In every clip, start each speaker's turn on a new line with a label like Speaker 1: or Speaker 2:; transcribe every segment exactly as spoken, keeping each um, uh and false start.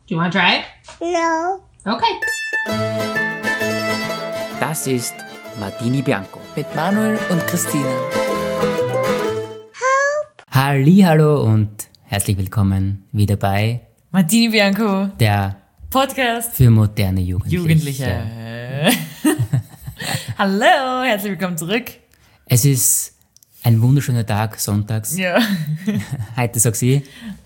Speaker 1: Do you want to try it?
Speaker 2: No.
Speaker 1: Okay.
Speaker 3: Das ist Martini Bianco.
Speaker 4: Mit Manuel und Christine.
Speaker 3: Hallihallo und herzlich willkommen wieder bei
Speaker 4: Martini Bianco,
Speaker 3: der
Speaker 4: Podcast
Speaker 3: für moderne Jugendliche.
Speaker 4: Jugendliche. Hallo, herzlich willkommen zurück.
Speaker 3: Es ist ein wunderschöner Tag, sonntags.
Speaker 4: Ja.
Speaker 3: Heute sagt sie.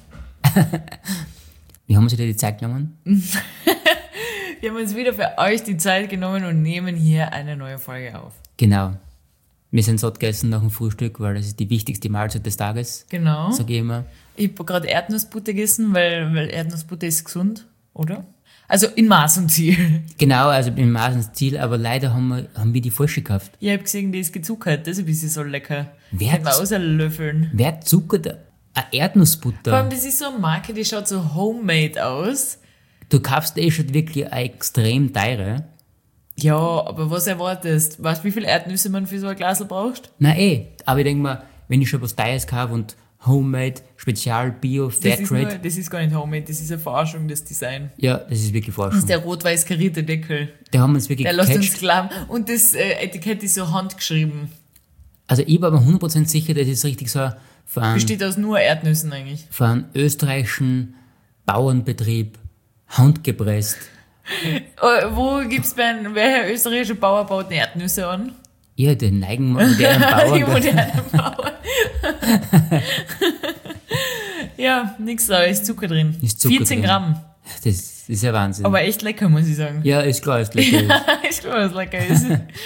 Speaker 3: Wie haben wir uns wieder die Zeit genommen?
Speaker 4: Wir haben uns wieder für euch die Zeit genommen und nehmen hier eine neue Folge auf.
Speaker 3: Genau. Wir sind satt gegessen nach dem Frühstück, weil das ist die wichtigste Mahlzeit des Tages.
Speaker 4: Genau.
Speaker 3: Sag ich immer.
Speaker 4: Ich habe gerade Erdnussbutter gegessen, weil, weil Erdnussbutter ist gesund, oder? Also in Maß und Ziel.
Speaker 3: Genau, also im Maßensziel, aber leider haben wir, haben wir die falsche gekauft.
Speaker 4: Ich habe gesehen, die ist gezuckert, das ist ein bisschen so lecker.
Speaker 3: Wer
Speaker 4: Hätten wir
Speaker 3: hat's-
Speaker 4: auslöffeln.
Speaker 3: Wer zuckert eine Erdnussbutter?
Speaker 4: Vor allem, das ist so eine Marke, die schaut so homemade aus.
Speaker 3: Du kaufst eh schon wirklich eine extrem teure.
Speaker 4: Ja, aber was erwartest? Weißt du, wie viel Erdnüsse man für so ein Glasl braucht?
Speaker 3: Na eh, aber ich denke mal, wenn ich schon was Teures kaufe und Homemade, Spezial, Bio,
Speaker 4: Das ist, nur,
Speaker 3: Fairtrade,
Speaker 4: das ist gar nicht homemade, das ist eine Verarschung, das Design.
Speaker 3: ja, das ist wirklich
Speaker 4: Das
Speaker 3: Forschung.
Speaker 4: ist der rot-weiß karierte Deckel.
Speaker 3: Da haben wir uns wirklich
Speaker 4: Der lässt uns
Speaker 3: gecatcht.
Speaker 4: glauben. Und das äh, Etikett ist so handgeschrieben.
Speaker 3: Also ich war mir hundert Prozent sicher, das ist richtig so von einem,
Speaker 4: Besteht aus nur Erdnüssen eigentlich.
Speaker 3: von einem österreichischen Bauernbetrieb, handgepresst.
Speaker 4: Äh, wo gibt's bei einem, welcher österreichische Bauer baut denn Erdnüsse an?
Speaker 3: Ja, den neigen modernen Bauern.
Speaker 4: Die modernen Bauern. Ja, nix da, ist Zucker drin.
Speaker 3: Ist Zucker
Speaker 4: vierzehn
Speaker 3: drin.
Speaker 4: Gramm.
Speaker 3: Das ist ja Wahnsinn.
Speaker 4: Aber echt lecker, muss ich sagen.
Speaker 3: ja, ist klar, ist lecker.
Speaker 4: Ich glaube, dass es lecker ist.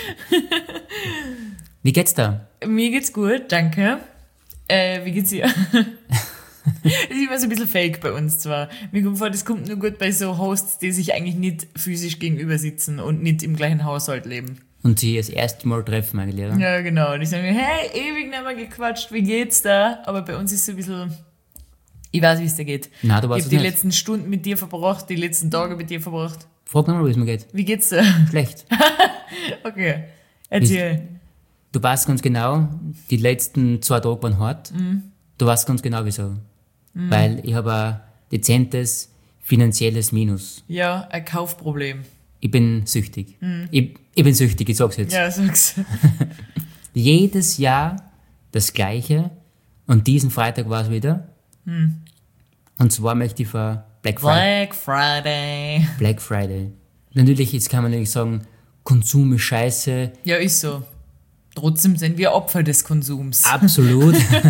Speaker 3: Wie geht's da?
Speaker 4: Mir geht's gut, danke. Äh, wie geht's dir? Das ist immer so ein bisschen fake bei uns zwar. Mir kommt vor, das kommt nur gut bei so Hosts, die sich eigentlich nicht physisch gegenüber sitzen und nicht im gleichen Haushalt leben.
Speaker 3: Und sie das erste Mal treffen eigentlich, oder?
Speaker 4: Ja, genau. Die sagen mir, hey, ewig nicht mehr gequatscht, wie geht's da? Aber bei uns ist es so ein bisschen, ich weiß, wie es dir geht.
Speaker 3: Nein, du
Speaker 4: Ich
Speaker 3: weißt
Speaker 4: habe
Speaker 3: es
Speaker 4: die
Speaker 3: nicht.
Speaker 4: letzten Stunden mit dir verbracht, die letzten Tage mit dir verbracht.
Speaker 3: Frag nochmal, wie es mir geht.
Speaker 4: Wie geht's dir?
Speaker 3: Schlecht.
Speaker 4: Okay, erzähl.
Speaker 3: Du weißt ganz genau, die letzten zwei Tage waren hart.
Speaker 4: Mhm.
Speaker 3: Du weißt ganz genau, wieso. Weil ich habe ein dezentes finanzielles Minus.
Speaker 4: Ja, ein Kaufproblem.
Speaker 3: Ich bin süchtig. Ich, ich bin süchtig, ich sag's jetzt.
Speaker 4: Mhm. Ja, sag's.
Speaker 3: Jedes Jahr das Gleiche. Und diesen Freitag war es wieder.
Speaker 4: Mhm.
Speaker 3: Und zwar möchte ich für Black Friday.
Speaker 4: Black Friday.
Speaker 3: Black Friday. Natürlich, jetzt kann man natürlich sagen, Konsum ist scheiße.
Speaker 4: Ja, ist so. Trotzdem sind wir Opfer des Konsums.
Speaker 3: Absolut.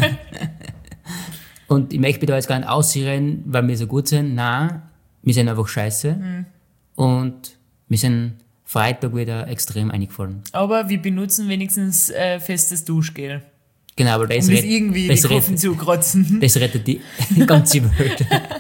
Speaker 3: Und ich möchte mich da jetzt gar nicht ausrennen, weil wir so gut sind. Nein, wir sind einfach scheiße. Und wir sind Freitag wieder extrem eingefallen.
Speaker 4: Aber wir benutzen wenigstens äh, festes Duschgel.
Speaker 3: Genau, aber das,
Speaker 4: Um das
Speaker 3: rett-
Speaker 4: irgendwie
Speaker 3: das,
Speaker 4: die Kurven
Speaker 3: rettet,
Speaker 4: zu kratzen.
Speaker 3: das rettet die ganze Welt.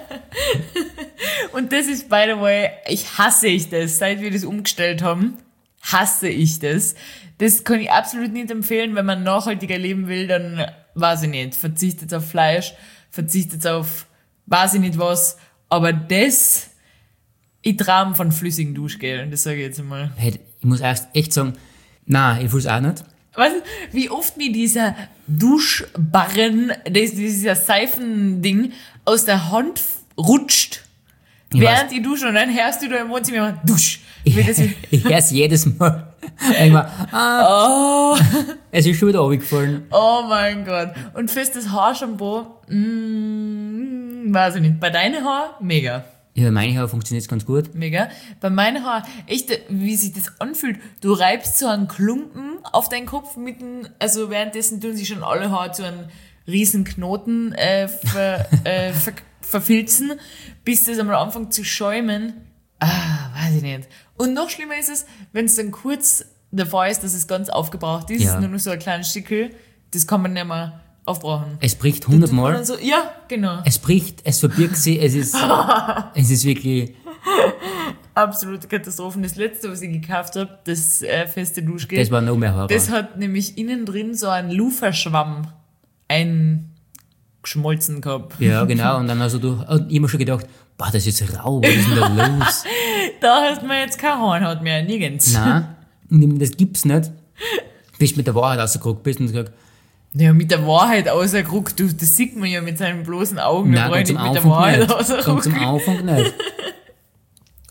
Speaker 4: Und das ist, by the way, ich hasse ich das. Seit wir das umgestellt haben, hasse ich das. Das kann ich absolut nicht empfehlen, wenn man nachhaltiger leben will, dann weiß ich nicht. Verzichtet auf Fleisch, verzichtet auf weiß ich nicht was. Aber das, ich traum von flüssigem Duschgel, das sage ich jetzt einmal.
Speaker 3: Hey, ich muss erst echt sagen, nein, ich will es auch nicht.
Speaker 4: Weißt du, wie oft mir dieser Duschbarren, das, dieser Seifending aus der Hand rutscht,
Speaker 3: Ich
Speaker 4: während ich dusche und dann hörst du da im Wohnzimmer immer, dusch.
Speaker 3: Ich,
Speaker 4: Wie das ist-
Speaker 3: ich höre es jedes Mal. Irgendwann, ah,
Speaker 4: oh,
Speaker 3: es ist schon wieder runtergefallen.
Speaker 4: oh mein Gott. Und festes Haarshampoo, mm, weiß ich nicht. Bei deinen Haaren, mega.
Speaker 3: Ja, meine Haare funktioniert ganz gut.
Speaker 4: Mega. Bei meinen Haaren, echt, wie sich das anfühlt. Du reibst so einen Klumpen auf deinen Kopf mitten, also währenddessen tun sich schon alle Haare zu einem riesen Knoten äh, ver, äh, ver, verfilzen, bis das einmal anfängt zu schäumen. Ah, weiß ich nicht. Und noch schlimmer ist es, wenn es dann kurz davor ist, dass es ganz aufgebraucht ist,
Speaker 3: Ja.
Speaker 4: ist nur noch so ein kleines Stückel, das kann man nicht mehr aufbrauchen.
Speaker 3: Es bricht
Speaker 4: Und
Speaker 3: hundertmal.
Speaker 4: dann so, ja, genau.
Speaker 3: Es bricht, es verbirgt sich, es ist, es ist wirklich,
Speaker 4: Absolute Katastrophen. Das letzte, was ich gekauft habe, das äh, feste Duschgel,
Speaker 3: das war noch mehr Horror.
Speaker 4: das hat nämlich innen drin so einen Luferschwamm eingeschmolzen gehabt.
Speaker 3: Ja, genau. Und dann hast du und immer schon gedacht, boah, das ist jetzt rau, was ist denn da los?
Speaker 4: Da hast man jetzt kein Hornhaut mehr, nirgends.
Speaker 3: Nein, und ich meine, das gibt's nicht. Bis du mit der Wahrheit rausgeguckt bist und gesagt,
Speaker 4: Ja, mit der Wahrheit rausgeguckt, du, das sieht man ja mit seinen bloßen Augen, da
Speaker 3: nein,
Speaker 4: brauche ich
Speaker 3: ganz
Speaker 4: nicht
Speaker 3: am
Speaker 4: mit der
Speaker 3: Anfang
Speaker 4: Wahrheit
Speaker 3: nicht. Ganz am
Speaker 4: rausgeguckt.
Speaker 3: Anfang nicht.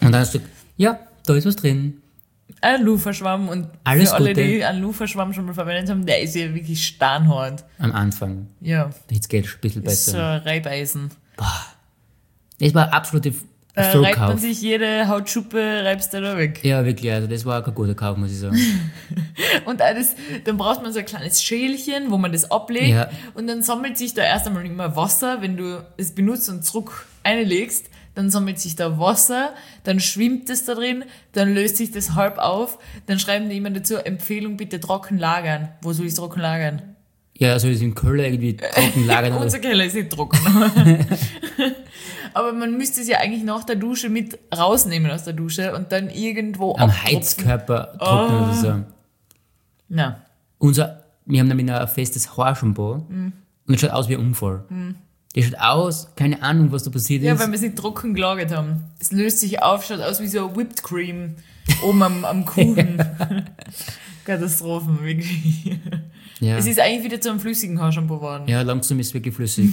Speaker 3: Und dann hast du, ja, da ist was drin.
Speaker 4: Ein Luferschwamm und
Speaker 3: Alles
Speaker 4: für alle,
Speaker 3: Gute.
Speaker 4: die einen Luferschwamm schon mal verwendet haben, der ist ja wirklich steinhart.
Speaker 3: Am Anfang.
Speaker 4: Ja,
Speaker 3: Jetzt geht es ein bisschen
Speaker 4: das ist so
Speaker 3: besser.
Speaker 4: ein Reibeisen.
Speaker 3: Das war absolute
Speaker 4: Da reibt man
Speaker 3: Vollkauf.
Speaker 4: sich jede Hautschuppe, reibst du da weg.
Speaker 3: Ja, wirklich, also das war kein guter Kauf, muss ich sagen.
Speaker 4: Und auch das, dann braucht man so ein kleines Schälchen, wo man das ablegt.
Speaker 3: Ja.
Speaker 4: Und dann sammelt sich da erst einmal immer Wasser. Wenn du es benutzt und zurück einlegst, dann sammelt sich da Wasser, dann schwimmt es da drin, dann löst sich das halb auf, dann schreiben die immer dazu, Empfehlung bitte trocken lagern. Wo soll ich es trocken lagern?
Speaker 3: Ja, soll ich es im Keller irgendwie trocken lagern? oder?
Speaker 4: Unser Keller ist nicht trocken. Aber man müsste es ja eigentlich nach der Dusche mit rausnehmen aus der Dusche und dann irgendwo
Speaker 3: Am
Speaker 4: abtropfen.
Speaker 3: Heizkörper trocknen oder so.
Speaker 4: Na,
Speaker 3: Unser, wir haben nämlich noch ein festes Haarshampoo
Speaker 4: Mhm.
Speaker 3: und es schaut aus wie ein Unfall. Das schaut aus, keine Ahnung, was da passiert
Speaker 4: ja,
Speaker 3: ist.
Speaker 4: weil wir es nicht trocken gelagert haben. Es löst sich auf, schaut aus wie so ein Whipped Cream oben am, am Kuchen. Katastrophen, wirklich.
Speaker 3: ja.
Speaker 4: Es ist eigentlich wieder zu einem flüssigen Haarshampoo geworden.
Speaker 3: ja, langsam ist es wirklich flüssig.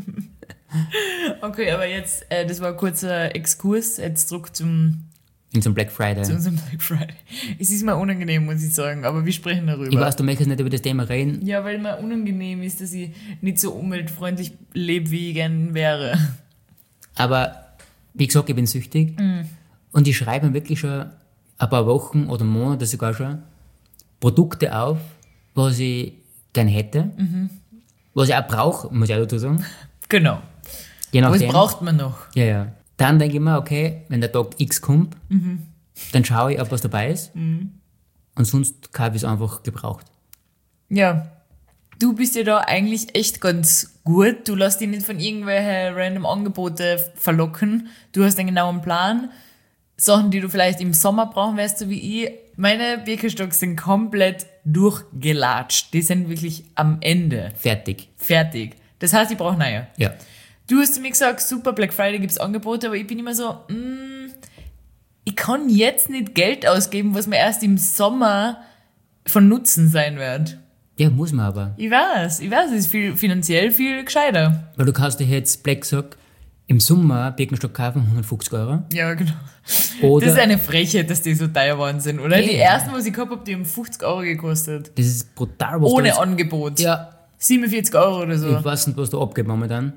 Speaker 4: Okay, aber jetzt, äh, das war ein kurzer Exkurs, jetzt zurück zum,
Speaker 3: In so einem Black Friday.
Speaker 4: zu unserem Black Friday. Es ist mir unangenehm, muss ich sagen, aber wir sprechen darüber.
Speaker 3: Ich weiß, du möchtest nicht über das Thema reden,
Speaker 4: Ja, weil mir unangenehm ist, dass ich nicht so umweltfreundlich lebe, wie ich gern wäre.
Speaker 3: aber wie gesagt, ich bin süchtig und ich schreibe mir wirklich schon ein paar Wochen oder Monate sogar schon Produkte auf, was ich gern hätte, was ich auch brauche, muss ich auch dazu sagen.
Speaker 4: Genau.
Speaker 3: Je
Speaker 4: Was
Speaker 3: nachdem.
Speaker 4: braucht man noch?
Speaker 3: Ja, ja. Dann denke ich mir, okay, wenn der Tag X kommt, dann schaue ich, ob was dabei ist. Und sonst kaufe ich es einfach gebraucht.
Speaker 4: Ja, du bist ja da eigentlich echt ganz gut. Du lässt dich nicht von irgendwelchen random Angebote verlocken. Du hast einen genauen Plan. Sachen, die du vielleicht im Sommer brauchen wirst, so wie ich. Meine Birkenstocks sind komplett durchgelatscht. Die sind wirklich am Ende.
Speaker 3: Fertig.
Speaker 4: Fertig. Das heißt, ich brauche neue.
Speaker 3: Ja.
Speaker 4: Du hast zu mir gesagt, super, Black Friday gibt's Angebote, aber ich bin immer so, mm, ich kann jetzt nicht Geld ausgeben, was mir erst im Sommer von Nutzen sein wird.
Speaker 3: Ja, muss man aber.
Speaker 4: Ich weiß, ich weiß, es ist viel, finanziell viel gescheiter.
Speaker 3: Weil du kannst dir jetzt Black Sock im Sommer Birkenstock kaufen, hundertfünfzig Euro.
Speaker 4: Ja, genau.
Speaker 3: Oder,
Speaker 4: Das ist eine Frechheit, dass die so teuer geworden sind, oder? Die
Speaker 3: Ja.
Speaker 4: ersten, was ich gehabt habe, die haben fünfzig Euro gekostet.
Speaker 3: das ist brutal, was
Speaker 4: Ohne
Speaker 3: da ist.
Speaker 4: Angebot.
Speaker 3: Ja,
Speaker 4: siebenundvierzig Euro oder so.
Speaker 3: ich weiß nicht, was da abgeht momentan.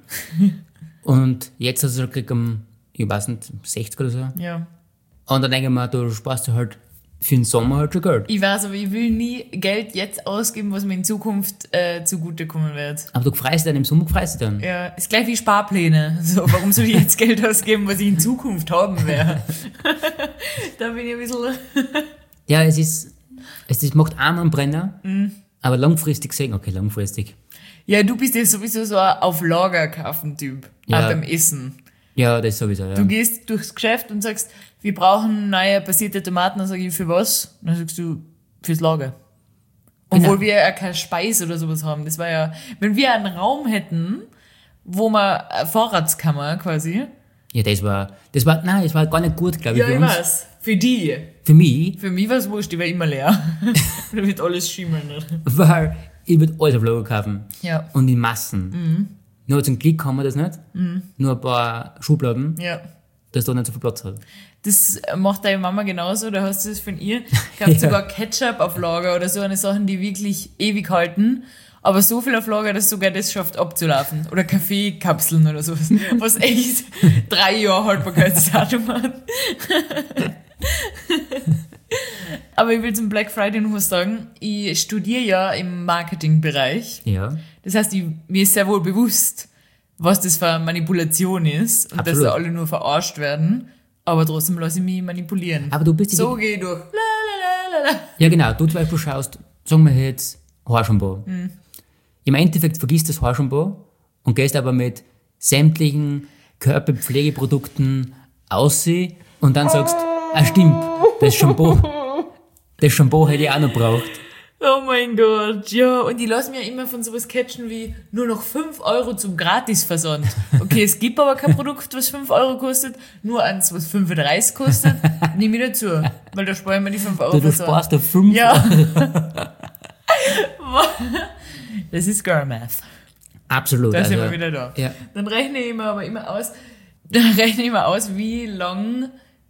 Speaker 3: Und jetzt hast du halt gekriegt um, ich weiß nicht, sechzig oder so.
Speaker 4: Ja.
Speaker 3: Und dann denke ich mir, du sparst dir halt für den Sommer halt schon Geld.
Speaker 4: Ich weiß, aber ich will nie Geld jetzt ausgeben, was mir in Zukunft äh, zugutekommen wird.
Speaker 3: Aber du freust dich dann, im Sommer freust du dich dann.
Speaker 4: Ja, ist gleich wie Sparpläne. So, warum soll ich jetzt Geld ausgeben, was ich in Zukunft haben werde? Da bin ich ein bisschen...
Speaker 3: Ja, es ist, es ist, macht einmal einen Brenner,
Speaker 4: Mhm.
Speaker 3: aber langfristig gesehen, okay, langfristig.
Speaker 4: Ja, du bist ja sowieso so ein auf Lager kaufen Typ.
Speaker 3: Ja.
Speaker 4: Auch beim Essen.
Speaker 3: Ja, das sowieso, ja.
Speaker 4: Du gehst durchs Geschäft und sagst, wir brauchen neue passierte Tomaten. Dann sage ich, für was? Dann sagst du, fürs Lager. Obwohl
Speaker 3: Genau.
Speaker 4: wir ja keine Speise oder sowas haben. Das war ja, wenn wir einen Raum hätten, wo wir eine Vorratskammer quasi.
Speaker 3: Ja, das war, das war, nein, das war gar nicht gut, glaube ich,
Speaker 4: Ja,
Speaker 3: für
Speaker 4: ich
Speaker 3: uns.
Speaker 4: weiß. Für die.
Speaker 3: Für mich,
Speaker 4: Für mich war es wurscht, die war immer leer. Da wird alles schimmeln.
Speaker 3: weil ich würde alles auf Lager kaufen.
Speaker 4: Ja.
Speaker 3: Und in Massen. Nur zum Glück haben wir das nicht. Nur ein paar Schubladen,
Speaker 4: Ja.
Speaker 3: dass da nicht so viel Platz hat.
Speaker 4: Das macht deine Mama genauso, da hast du es von ihr. Ich habe
Speaker 3: Ja.
Speaker 4: sogar Ketchup auf Lager oder so eine Sachen, die wirklich ewig halten. Aber so viel auf Lager, dass sogar das schafft abzulaufen. Oder Kaffeekapseln oder sowas. Was echt drei Jahre Haltbarkeitsdatum hat. Aber ich will zum Black Friday noch was sagen. Ich studiere ja im Marketingbereich.
Speaker 3: Ja.
Speaker 4: Das heißt, ich, mir ist sehr wohl bewusst, was das für eine Manipulation ist. Und
Speaker 3: Absolut.
Speaker 4: dass da alle nur verarscht werden. Aber trotzdem lasse ich mich manipulieren.
Speaker 3: Aber du bist die-
Speaker 4: So gehe ich durch. Lalalala.
Speaker 3: Ja, genau. Du zum Beispiel schaust, sagen wir jetzt, Haarshampoo.
Speaker 4: Mhm.
Speaker 3: Im Endeffekt vergisst das Haarshampoo und gehst aber mit sämtlichen Körperpflegeprodukten aussehen und dann sagst, ah stimmt, das Shampoo, das Shampoo hätte ich auch noch braucht.
Speaker 4: Oh mein Gott, ja. Und die lassen mir immer von sowas catchen wie nur noch fünf Euro zum Gratisversand. Okay, es gibt aber kein Produkt, was fünf Euro kostet, nur eins, was fünfunddreißig kostet. Nehme ich dazu, weil da sparen wir die fünf Euro
Speaker 3: Du, du
Speaker 4: Versand.
Speaker 3: sparst da fünf.
Speaker 4: Ja. Das ist Girl Math.
Speaker 3: Absolut.
Speaker 4: Da
Speaker 3: also,
Speaker 4: sind wir wieder da.
Speaker 3: Ja.
Speaker 4: Dann rechne ich mir aber immer aus, dann rechne ich mir aus, wie lang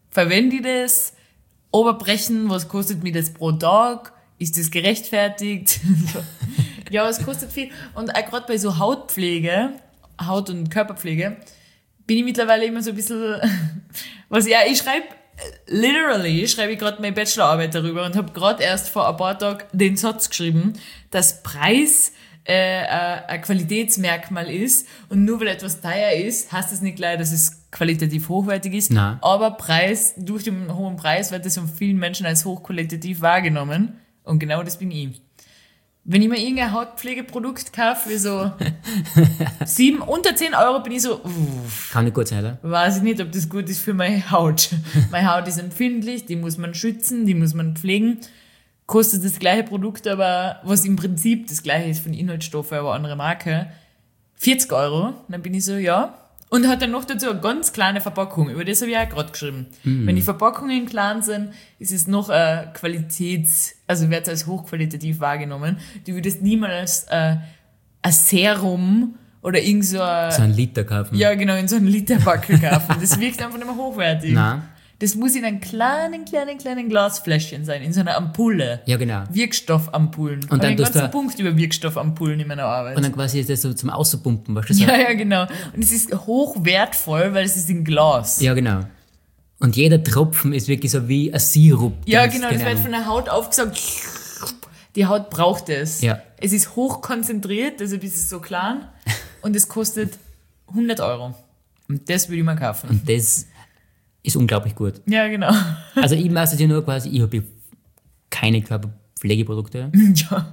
Speaker 4: Verwende ich das? Oberbrechen, was kostet mir das pro Tag? Ist das gerechtfertigt? Ja, es kostet viel. Und auch gerade bei so Hautpflege, Haut- und Körperpflege, bin ich mittlerweile immer so ein bisschen, was ja, ich schreibe, literally, schreibe ich gerade meine Bachelorarbeit darüber und habe gerade erst vor ein paar Tagen den Satz geschrieben, dass Preis äh, ein Qualitätsmerkmal ist und nur weil etwas teuer ist, heißt das nicht gleich, dass es qualitativ hochwertig ist.
Speaker 3: Nein.
Speaker 4: Aber Preis, durch den hohen Preis wird das von vielen Menschen als hochqualitativ wahrgenommen und genau das bin ich. Wenn ich mir irgendein Hautpflegeprodukt kaufe, für so sieben, unter zehn Euro, bin ich so, uff,
Speaker 3: Kann nicht gut sein, oder?
Speaker 4: weiß ich nicht, ob das gut ist für meine Haut. Meine Haut ist empfindlich, die muss man schützen, die muss man pflegen. Kostet das gleiche Produkt, aber was im Prinzip das gleiche ist von Inhaltsstoffen, aber andere Marke, vierzig Euro. Dann bin ich so, ja. Und hat dann noch dazu eine ganz kleine Verpackung. Über das habe ich auch gerade geschrieben. Mm. Wenn die Verpackungen klein sind, ist es noch eine Qualitäts-, also wird es als hochqualitativ wahrgenommen. Du würdest niemals äh, ein Serum oder irgend so ein...
Speaker 3: So ein Liter kaufen.
Speaker 4: Ja, genau, in so einen Literbackel kaufen. Das wirkt einfach nicht mehr hochwertig.
Speaker 3: Nein.
Speaker 4: Das muss in einem kleinen, kleinen, kleinen Glasfläschchen sein, in so einer Ampulle.
Speaker 3: Ja, genau.
Speaker 4: Wirkstoffampullen.
Speaker 3: Und dann
Speaker 4: den
Speaker 3: tust
Speaker 4: ganzen
Speaker 3: du-
Speaker 4: Punkt über Wirkstoffampullen in meiner Arbeit.
Speaker 3: Und dann quasi ist das so zum Außerpumpen, weißt du? So.
Speaker 4: Ja, ja, genau. Und es ist hochwertvoll, weil es ist in Glas.
Speaker 3: Ja, genau. Und jeder Tropfen ist wirklich so wie ein Sirup.
Speaker 4: Ja,
Speaker 3: Das-
Speaker 4: genau, das wird von der Haut aufgesaugt. Die Haut braucht es.
Speaker 3: Ja.
Speaker 4: Es ist hochkonzentriert, deshalb ist es so klein. Und es kostet hundert Euro. Und das würde ich mal kaufen.
Speaker 3: Und das ist unglaublich gut.
Speaker 4: Ja, genau.
Speaker 3: Also ich mache es ja nur quasi, ich habe keine Körperpflegeprodukte.
Speaker 4: Ja.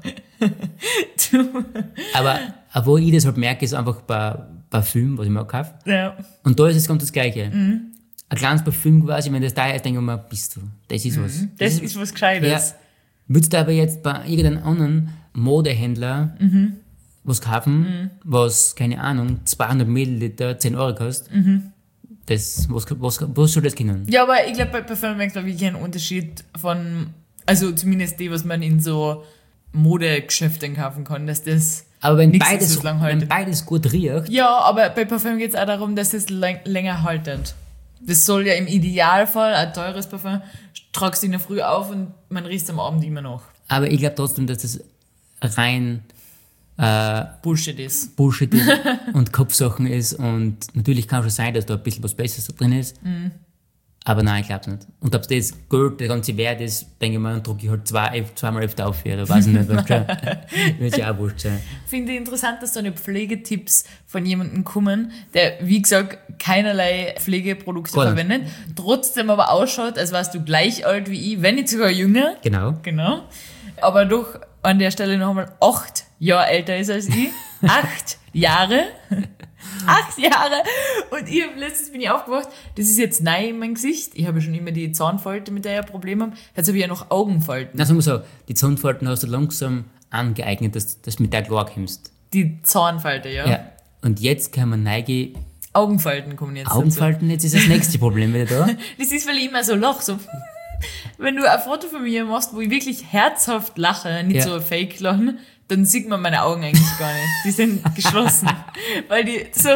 Speaker 4: Du.
Speaker 3: Aber, aber wo ich das halt merke, ist einfach bei Parfüm, was ich mir auch kaufe.
Speaker 4: Ja.
Speaker 3: Und da ist es ganz das Gleiche. Ein kleines Parfüm quasi, wenn das da ist, denke ich mir, bist du, das ist was.
Speaker 4: Das ist was Gescheites.
Speaker 3: Ja. Würdest du aber jetzt bei irgendeinem anderen Modehändler
Speaker 4: Mhm.
Speaker 3: was kaufen, was, keine Ahnung, zweihundert Milliliter zehn Euro kostet,
Speaker 4: Mhm.
Speaker 3: das, was, was, was soll das können?
Speaker 4: Ja, aber ich glaube, bei Parfum merkt man wirklich einen Unterschied von, also zumindest die, was man in so Modegeschäften kaufen kann, dass das
Speaker 3: Aber wenn
Speaker 4: nichts ist,
Speaker 3: beides,
Speaker 4: was lang
Speaker 3: wenn
Speaker 4: haltet.
Speaker 3: beides gut riecht,
Speaker 4: Ja, aber bei Parfum geht es auch darum, dass es läng- länger haltet. Das soll ja im Idealfall, ein teures Parfum, tragst du in der Früh auf und man riecht am Abend immer noch.
Speaker 3: aber ich glaube trotzdem, dass das rein äh,
Speaker 4: Bullshit ist.
Speaker 3: Bullshit ist und Kopfsachen ist und natürlich kann schon sein, dass da ein bisschen was Besseres drin ist,
Speaker 4: Mhm.
Speaker 3: aber nein, ich glaube nicht. Und ob das Geld der ganze Wert ist, denke ich mal, dann drucke ich halt zwei, zweimal öfter auf, oder weiß ich nicht, weißt du? Wird ja auch wurscht sein.
Speaker 4: Finde ich interessant, dass so eine Pflegetipps von jemandem kommen, der, wie gesagt, keinerlei Pflegeprodukte
Speaker 3: Gar nicht.
Speaker 4: verwendet, trotzdem aber ausschaut, als wärst du gleich alt wie ich, wenn nicht sogar jünger.
Speaker 3: Genau.
Speaker 4: Genau. Aber doch an der Stelle nochmal acht Jahre älter ist als ich. Acht Jahre. Acht Jahre. Und ich hab, letztens bin ich aufgewacht, das ist jetzt neu in mein Gesicht. Ich habe ja schon immer die Zahnfalte, mit der ich ein Problem habe. Jetzt habe ich ja noch Augenfalten.
Speaker 3: Na, sagen wir so, die Zahnfalten hast du langsam angeeignet, dass dass du mit der klar kommst.
Speaker 4: Die Zahnfalte, ja.
Speaker 3: Ja. Und jetzt kann man neige
Speaker 4: Augenfalten kommen jetzt dazu.
Speaker 3: Augenfalten, jetzt ist das nächste Problem wieder da.
Speaker 4: Das ist, weil ich immer so lach, so. Wenn du ein Foto von mir machst, wo ich wirklich herzhaft lache, nicht
Speaker 3: Ja.
Speaker 4: so fake lachen, dann sieht man meine Augen eigentlich gar nicht. Die sind geschlossen. Weil die, so,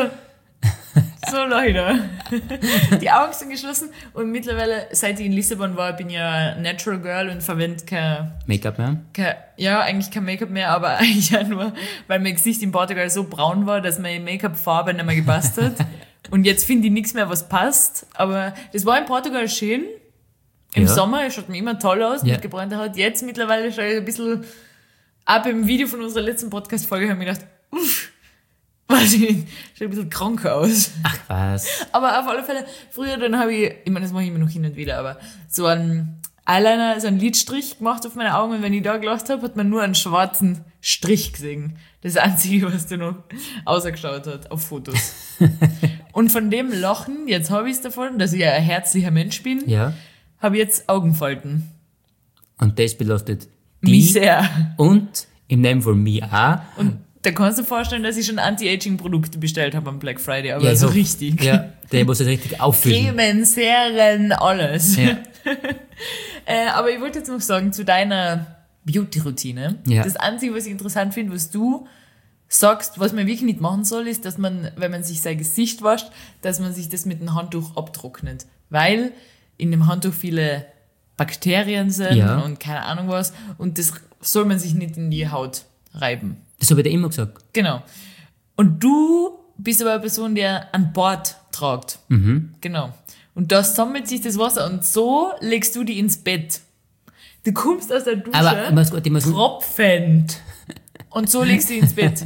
Speaker 4: so Leute. Die Augen sind geschlossen und mittlerweile, seit ich in Lissabon war, bin ich ja Natural Girl und verwende kein,
Speaker 3: Make-up, ja?
Speaker 4: kein, ja, eigentlich kein Make-up mehr, aber eigentlich ja nur, weil mein Gesicht in Portugal so braun war, dass meine Make-up-Farbe nicht mehr gepasst hat. Und jetzt finde ich nichts mehr, was passt. Aber das war in Portugal schön. Im
Speaker 3: Ja.
Speaker 4: Sommer schaut mir immer toll aus
Speaker 3: Ja.
Speaker 4: mit gebräunter Haut. Jetzt mittlerweile schaue ich ein bisschen ab im Video von unserer letzten Podcast-Folge, habe ich mir gedacht, uff, was ich, schaut ein bisschen krank aus.
Speaker 3: Ach was.
Speaker 4: Aber auf alle Fälle, früher dann habe ich, ich meine, das mache ich immer noch hin und wieder, aber so einen Eyeliner, so einen Lidstrich gemacht auf meine Augen und wenn ich da gelacht habe, hat man nur einen schwarzen Strich gesehen. Das Einzige, was da noch ausgeschaut hat auf Fotos. Und von dem Lachen, jetzt habe ich es davon, dass ich ein herzlicher Mensch bin,
Speaker 3: Ja.
Speaker 4: habe ich jetzt Augenfalten.
Speaker 3: Und das belastet
Speaker 4: Mich
Speaker 3: die
Speaker 4: sehr.
Speaker 3: und im Namen von mir auch.
Speaker 4: Und da kannst du dir vorstellen, dass ich schon Anti-Aging-Produkte bestellt habe am Black Friday, aber
Speaker 3: Ja,
Speaker 4: so
Speaker 3: so.
Speaker 4: richtig.
Speaker 3: Ja, der muss das richtig auffüllen.
Speaker 4: Cremen, Serien, alles.
Speaker 3: Ja.
Speaker 4: äh, aber ich wollte jetzt noch sagen, zu deiner Beauty-Routine.
Speaker 3: Ja.
Speaker 4: Das Einzige, was ich interessant finde, was du sagst, was man wirklich nicht machen soll, ist, dass man, wenn man sich sein Gesicht wascht, dass man sich das mit dem Handtuch abtrocknet. Weil in dem Handtuch viele Bakterien sind
Speaker 3: Ja.
Speaker 4: und keine Ahnung was. Und das soll man sich nicht in die Haut reiben.
Speaker 3: Das habe ich dir immer gesagt.
Speaker 4: Genau. Und du bist aber eine Person, die an Bord tragt.
Speaker 3: Mhm.
Speaker 4: Genau. Und da sammelt sich das Wasser und so legst du die ins Bett. Du kommst aus der Dusche,
Speaker 3: Aber ich muss, ich muss,
Speaker 4: tropfend. Und so legst du die ins Bett.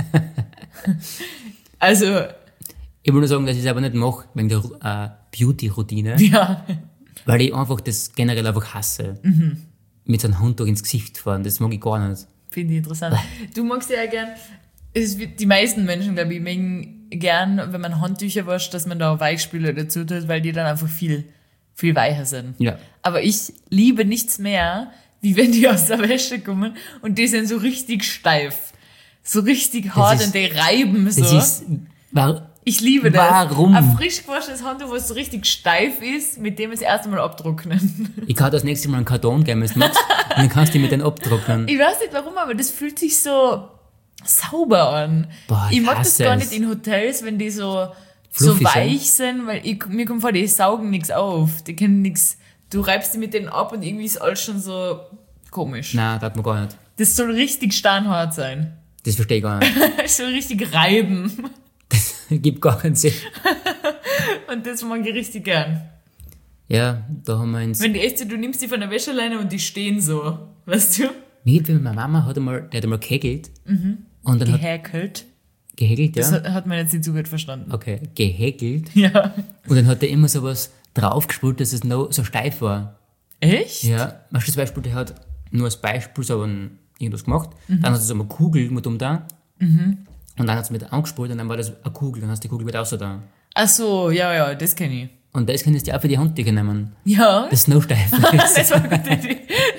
Speaker 4: Also,
Speaker 3: ich will nur sagen, dass ich es aber nicht mache wegen der äh, Beauty-Routine,
Speaker 4: ja.
Speaker 3: weil ich einfach das generell einfach hasse.
Speaker 4: Mhm.
Speaker 3: Mit so einem Handtuch ins Gesicht fahren, das mag ich gar nicht.
Speaker 4: Finde ich interessant. Du magst ja gern, es wird, die meisten Menschen, glaube ich, mögen gern, wenn man Handtücher wascht, dass man da Weichspüler dazu tut, weil die dann einfach viel, viel weicher sind.
Speaker 3: Ja.
Speaker 4: Aber ich liebe nichts mehr, wie wenn die aus der Wäsche kommen und die sind so richtig steif. So richtig hart
Speaker 3: ist-
Speaker 4: und die reiben so.
Speaker 3: Das ist, war,
Speaker 4: Ich liebe das.
Speaker 3: Warum?
Speaker 4: Ein frisch gewaschenes Handtuch, was so richtig steif ist, mit dem es erst einmal abtrocknen.
Speaker 3: ich kann das nächste Mal einen Karton geben, wenn du magst, und dann kannst du mit denen abtrocknen.
Speaker 4: Ich weiß nicht warum, aber das fühlt sich so sauber an.
Speaker 3: Boah,
Speaker 4: ich
Speaker 3: ich
Speaker 4: mag das
Speaker 3: hasse
Speaker 4: gar
Speaker 3: es.
Speaker 4: nicht in Hotels, wenn die so,
Speaker 3: Fluffy
Speaker 4: so weich sind, weil ich, mir kommt vor, die saugen nichts auf. Die können nichts. Du reibst die mit denen ab und irgendwie ist alles schon so komisch.
Speaker 3: Nein, das hat man gar nicht.
Speaker 4: Das soll richtig steinhart sein.
Speaker 3: Das verstehe ich gar nicht.
Speaker 4: Das soll richtig reiben.
Speaker 3: Gibt gar keinen Sinn.
Speaker 4: Und das mag ich richtig gern.
Speaker 3: Ja, da haben wir ins...
Speaker 4: Wenn die echt so, du nimmst die von der Wäscheleine und die stehen so. Weißt du?
Speaker 3: Mir geht, wie meine Mama hat einmal, die hat einmal gehäkelt. Und dann hat
Speaker 4: Gehäkelt.
Speaker 3: gehäkelt,
Speaker 4: Das
Speaker 3: ja.
Speaker 4: hat, hat man jetzt nicht so gut verstanden.
Speaker 3: Okay, gehäkelt.
Speaker 4: Ja.
Speaker 3: Und dann hat er immer sowas draufgespult, dass es noch so steif war.
Speaker 4: Echt?
Speaker 3: Ja, weißt du, das Beispiel, der hat nur als Beispiel so ein, irgendwas gemacht. Dann hat er so eine Kugel mit um da. Und dann hat es mit angespult und dann war das eine Kugel. Dann hast du die Kugel wieder außer da.
Speaker 4: Ach so, ja, ja, das kenne ich.
Speaker 3: Und das kannst du auch für die Handtücher nehmen.
Speaker 4: Ja,
Speaker 3: Das ist noch steif.
Speaker 4: das war eine gute Idee.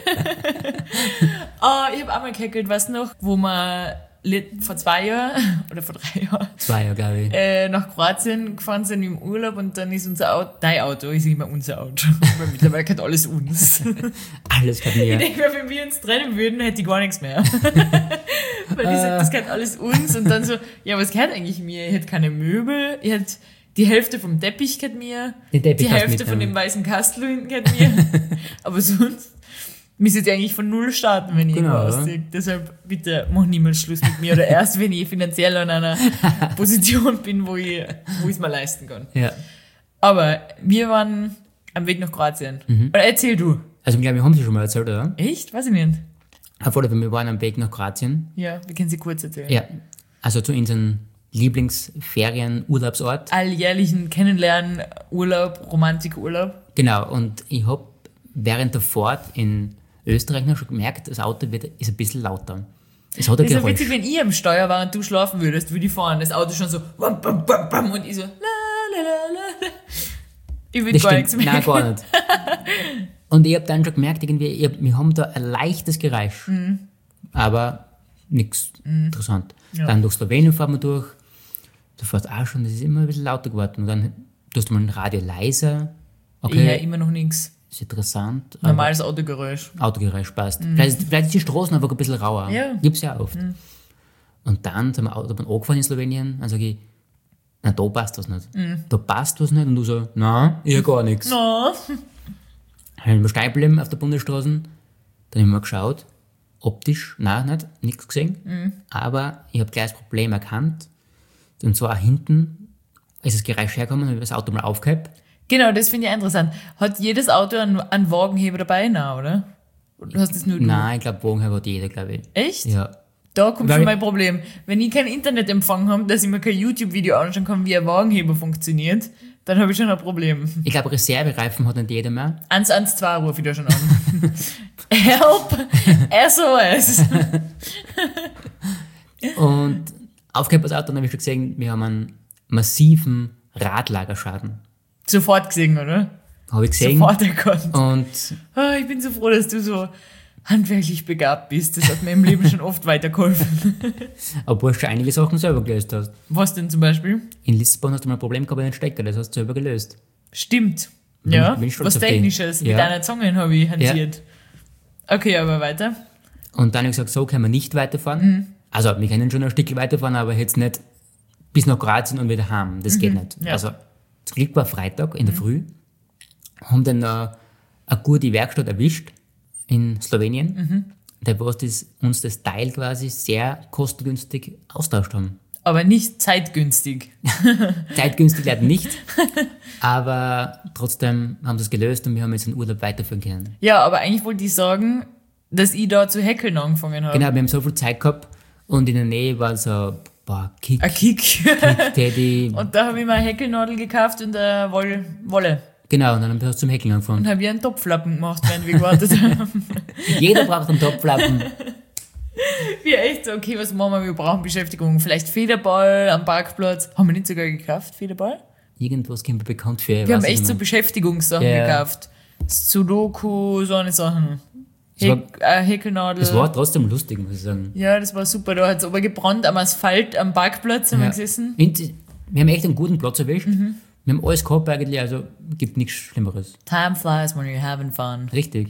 Speaker 4: oh, ich habe auch mal gehäkelt, weißt du noch, wo wir let- vor zwei Jahren oder vor drei Jahren
Speaker 3: Zwei Jahre, glaube ich.
Speaker 4: äh, nach Kroatien gefahren sind im Urlaub und dann ist unser Auto, dein Auto, ich sage immer unser Auto, weil mittlerweile gehört alles uns.
Speaker 3: Alles kann mir.
Speaker 4: Ich denke mir, wenn wir uns trennen würden, hätte ich gar nichts mehr. Weil ich sage, das gehört alles uns und dann so, ja, was gehört eigentlich mir? Ich hätte keine Möbel, ich hätte die Hälfte vom Teppich gehört mir,
Speaker 3: Den Teppich
Speaker 4: die
Speaker 3: kannst du
Speaker 4: Hälfte von
Speaker 3: mitnehmen.
Speaker 4: dem weißen Kastel hinten gehört mir. Aber sonst müsst ihr eigentlich von Null starten, wenn ich
Speaker 3: Genau,
Speaker 4: irgendwo
Speaker 3: ja.
Speaker 4: ausziehe. Deshalb bitte mach niemals Schluss mit mir oder erst, wenn ich finanziell an einer Position bin, wo ich wo ich es mir leisten kann.
Speaker 3: Ja.
Speaker 4: Aber wir waren am Weg nach Kroatien.
Speaker 3: Mhm.
Speaker 4: Oder erzähl du.
Speaker 3: Also, ich glaube, wir haben sie schon mal erzählt, oder?
Speaker 4: Echt? Weiß ich nicht.
Speaker 3: Auf alle Fälle, wir waren am Weg nach Kroatien.
Speaker 4: Ja, wir können sie kurz erzählen.
Speaker 3: Ja. Also zu unserem Lieblingsferien-Urlaubsort.
Speaker 4: Alljährlichen Kennenlernen, Urlaub, Romantikurlaub.
Speaker 3: Genau. Und ich habe während der Fahrt in Österreich noch schon gemerkt, das Auto wird, ist ein bisschen lauter. Es hat ein
Speaker 4: Das ist ja
Speaker 3: Geräusch.
Speaker 4: witzig, wenn ich am Steuer war und du schlafen würdest, würde ich fahren. Das Auto schon so wam, bam, bam, bam, und ich so la, la, la, la. Ich würde
Speaker 3: Das
Speaker 4: gar
Speaker 3: stimmt.
Speaker 4: nichts mehr.
Speaker 3: Nein, gar nicht. Und ich habe dann schon gemerkt, irgendwie, ich hab, wir haben da ein leichtes Geräusch. Aber nichts interessant.
Speaker 4: Mhm. Ja.
Speaker 3: Dann durch Slowenien fahren wir durch. Da fährst auch schon, das ist immer ein bisschen lauter geworden. Und dann tust du mal ein Radio leiser.
Speaker 4: Ich höre
Speaker 3: Okay,
Speaker 4: immer noch nichts.
Speaker 3: ist interessant. aber
Speaker 4: Normales Autogeräusch.
Speaker 3: Autogeräusch passt. Vielleicht, ist- vielleicht ist die Straßen einfach ein bisschen rauer.
Speaker 4: Mhm. Ja. Mhm.
Speaker 3: Gibt's ja oft. Und dann sind wir Autobahn angefahren in Slowenien. Dann sage ich, na, da passt was nicht. Da passt was nicht. Und du so, nein, ich gar nichts.
Speaker 4: No.
Speaker 3: Dann wir stehen geblieben auf der Bundesstraße. Dann haben wir geschaut. Optisch, nein, nicht, nichts gesehen. Aber ich habe gleich das Problem erkannt. Und zwar hinten ist das Geräusch hergekommen, habe ich das Auto mal aufgehabt.
Speaker 4: Genau, das finde ich interessant. Hat jedes Auto einen, einen Wagenheber dabei? Nein, oder? Oder hast das nur du?
Speaker 3: Nein, ich glaube, Wagenheber hat jeder, glaube ich.
Speaker 4: Echt?
Speaker 3: Ja.
Speaker 4: Da kommt
Speaker 3: Weil-
Speaker 4: schon mein Problem. Wenn ich kein Internetempfang habe, dass ich mir kein YouTube-Video anschauen kann, wie ein Wagenheber funktioniert, dann habe ich schon ein Problem.
Speaker 3: Ich glaube, Reservereifen hat nicht jeder mehr.
Speaker 4: eins eins zwei rufe ich da schon an. Help! S O S!
Speaker 3: Und aufgehabt das Auto, dann habe ich schon gesehen, wir haben einen massiven Radlagerschaden.
Speaker 4: Sofort gesehen, oder?
Speaker 3: Habe ich gesehen.
Speaker 4: Sofort erkannt.
Speaker 3: Und
Speaker 4: Ah, ich bin so froh, dass du so handwerklich begabt bist. Das hat mir im Leben schon oft weitergeholfen.
Speaker 3: obwohl du schon einige Sachen selber gelöst hast.
Speaker 4: Was denn zum Beispiel?
Speaker 3: In Lissabon hast du mal ein Problem gehabt mit dem Stecker, das hast du selber gelöst.
Speaker 4: Stimmt.
Speaker 3: Bin
Speaker 4: Ja,
Speaker 3: ich- bin ich stolz
Speaker 4: was
Speaker 3: auf dich.
Speaker 4: Technisches. Mit
Speaker 3: Ja.
Speaker 4: deiner Zunge habe ich hantiert. Okay, aber weiter.
Speaker 3: Und dann habe ich gesagt, so können wir nicht weiterfahren.
Speaker 4: Mhm.
Speaker 3: Also, wir können schon ein Stück weiterfahren, aber jetzt nicht bis nach Kroatien und wieder heim. Das geht nicht.
Speaker 4: Mhm. Ja. Mhm.
Speaker 3: Also, zum Glück war Freitag in der Früh, haben dann noch eine gute Werkstatt erwischt in Slowenien, mhm. der was das, uns das Teil quasi sehr kostengünstig austauscht haben.
Speaker 4: Aber nicht zeitgünstig.
Speaker 3: Zeitgünstig leider nicht, aber trotzdem haben wir das gelöst und wir haben jetzt den Urlaub weiterführen können.
Speaker 4: Ja, aber eigentlich wollte ich sagen, dass ich da zu häkeln angefangen habe.
Speaker 3: Genau, wir haben so viel Zeit gehabt und in der Nähe war so, boah, Kick.
Speaker 4: Ein Kick.
Speaker 3: Kick Teddy.
Speaker 4: Und da habe ich mir eine Häkelnadel gekauft und eine Woll- Wolle.
Speaker 3: Genau, und dann haben wir zum Häkeln angefangen.
Speaker 4: Und habe ich einen Topflappen gemacht, während wir gewartet haben.
Speaker 3: Jeder braucht einen Topflappen.
Speaker 4: Wir echt so, okay, was machen wir? Wir brauchen Beschäftigung. Vielleicht Federball am Parkplatz. Haben wir nicht sogar gekauft, Federball?
Speaker 3: Irgendwas kommt mir bekannt für.
Speaker 4: Wir haben echt so Beschäftigungssachen
Speaker 3: ja.
Speaker 4: gekauft. Sudoku, so eine Sachen.
Speaker 3: Das war,
Speaker 4: Häk- äh, Häkelnadel.
Speaker 3: Das war trotzdem lustig, muss ich sagen.
Speaker 4: Ja, das war super. Da hat es aber gebrannt am Asphalt, am Parkplatz haben
Speaker 3: ja.
Speaker 4: wir gesessen.
Speaker 3: Und wir haben echt einen guten Platz erwischt. Mhm. Wir haben alles gehabt eigentlich, also gibt nichts Schlimmeres.
Speaker 4: Time flies when you're having fun.
Speaker 3: Richtig.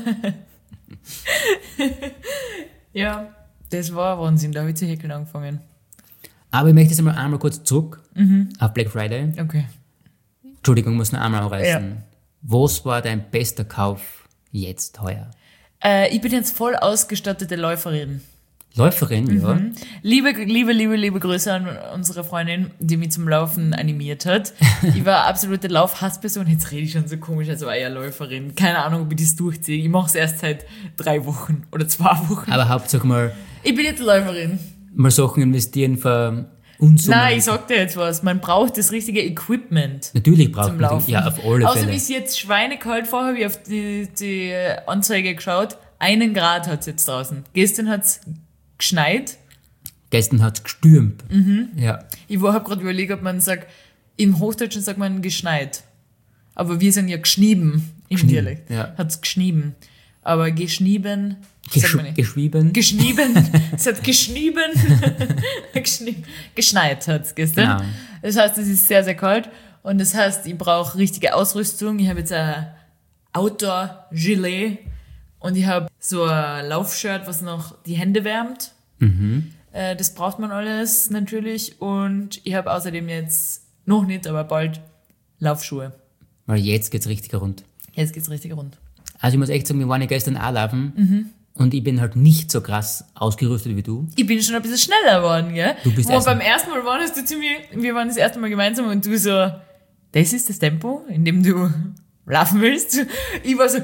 Speaker 4: Ja, das war Wahnsinn, da habe ich zu häkeln angefangen.
Speaker 3: Aber ich möchte jetzt einmal, einmal kurz zurück
Speaker 4: Mhm.
Speaker 3: auf Black Friday.
Speaker 4: Okay.
Speaker 3: Entschuldigung, ich muss noch einmal anreißen.
Speaker 4: Ja.
Speaker 3: Was war dein bester Kauf jetzt, heuer?
Speaker 4: Äh, ich bin jetzt voll ausgestattete Läuferin.
Speaker 3: Läuferin, ja.
Speaker 4: Mhm. Liebe, liebe, liebe, liebe Grüße an unsere Freundin, die mich zum Laufen animiert hat. Ich war absolute Laufhassperson. Jetzt rede ich schon so komisch, als war ich ja Läuferin. Keine Ahnung, ob ich das durchziehe. Ich mache es erst seit drei Wochen oder zwei Wochen.
Speaker 3: Aber Hauptsache mal,
Speaker 4: Ich bin jetzt Läuferin.
Speaker 3: mal Sachen investieren für Unsummen.
Speaker 4: Nein, ich sag dir jetzt was. Man braucht das richtige Equipment.
Speaker 3: Natürlich braucht
Speaker 4: Zum
Speaker 3: man
Speaker 4: Laufen.
Speaker 3: die, ja, auf alle
Speaker 4: Außerdem
Speaker 3: Fälle.
Speaker 4: ist jetzt schweinekalt. Vorher habe ich auf die, die Anzeige geschaut. Einen Grad hat es jetzt draußen. Gestern hat es geschneit.
Speaker 3: Gestern hat es gestürmt.
Speaker 4: Mhm.
Speaker 3: Ja.
Speaker 4: Ich habe gerade überlegt, ob man sagt, im Hochdeutschen sagt man geschneit. Aber wir sind ja geschnieben im
Speaker 3: Geschnieben,
Speaker 4: Dialekt.
Speaker 3: ja.
Speaker 4: Hat es geschnieben. Aber geschnieben, sagt
Speaker 3: Gesch
Speaker 4: man nicht.
Speaker 3: geschrieben.
Speaker 4: Geschnieben. Es hat geschnieben. Geschnie- Geschneit hat es gestern.
Speaker 3: Genau.
Speaker 4: Das heißt, es ist sehr, sehr kalt. Und das heißt, ich brauche richtige Ausrüstung. Ich habe jetzt ein Outdoor-Gilet. Und ich habe so ein Laufshirt, was noch die Hände wärmt.
Speaker 3: Mhm.
Speaker 4: Äh, das braucht man alles natürlich. Und ich habe außerdem jetzt, noch nicht, aber bald, Laufschuhe.
Speaker 3: Weil jetzt geht's richtig rund.
Speaker 4: Jetzt geht's richtig rund.
Speaker 3: Also ich muss echt sagen, wir waren ja gestern auch laufen
Speaker 4: Mhm.
Speaker 3: und ich bin halt nicht so krass ausgerüstet wie du.
Speaker 4: Ich bin schon ein bisschen schneller geworden, gell?
Speaker 3: Du bist
Speaker 4: Wo
Speaker 3: erst-
Speaker 4: beim ersten Mal waren, hast du zu mir, wir waren das erste Mal gemeinsam und du so, das ist das Tempo, in dem du laufen willst. Ich war so,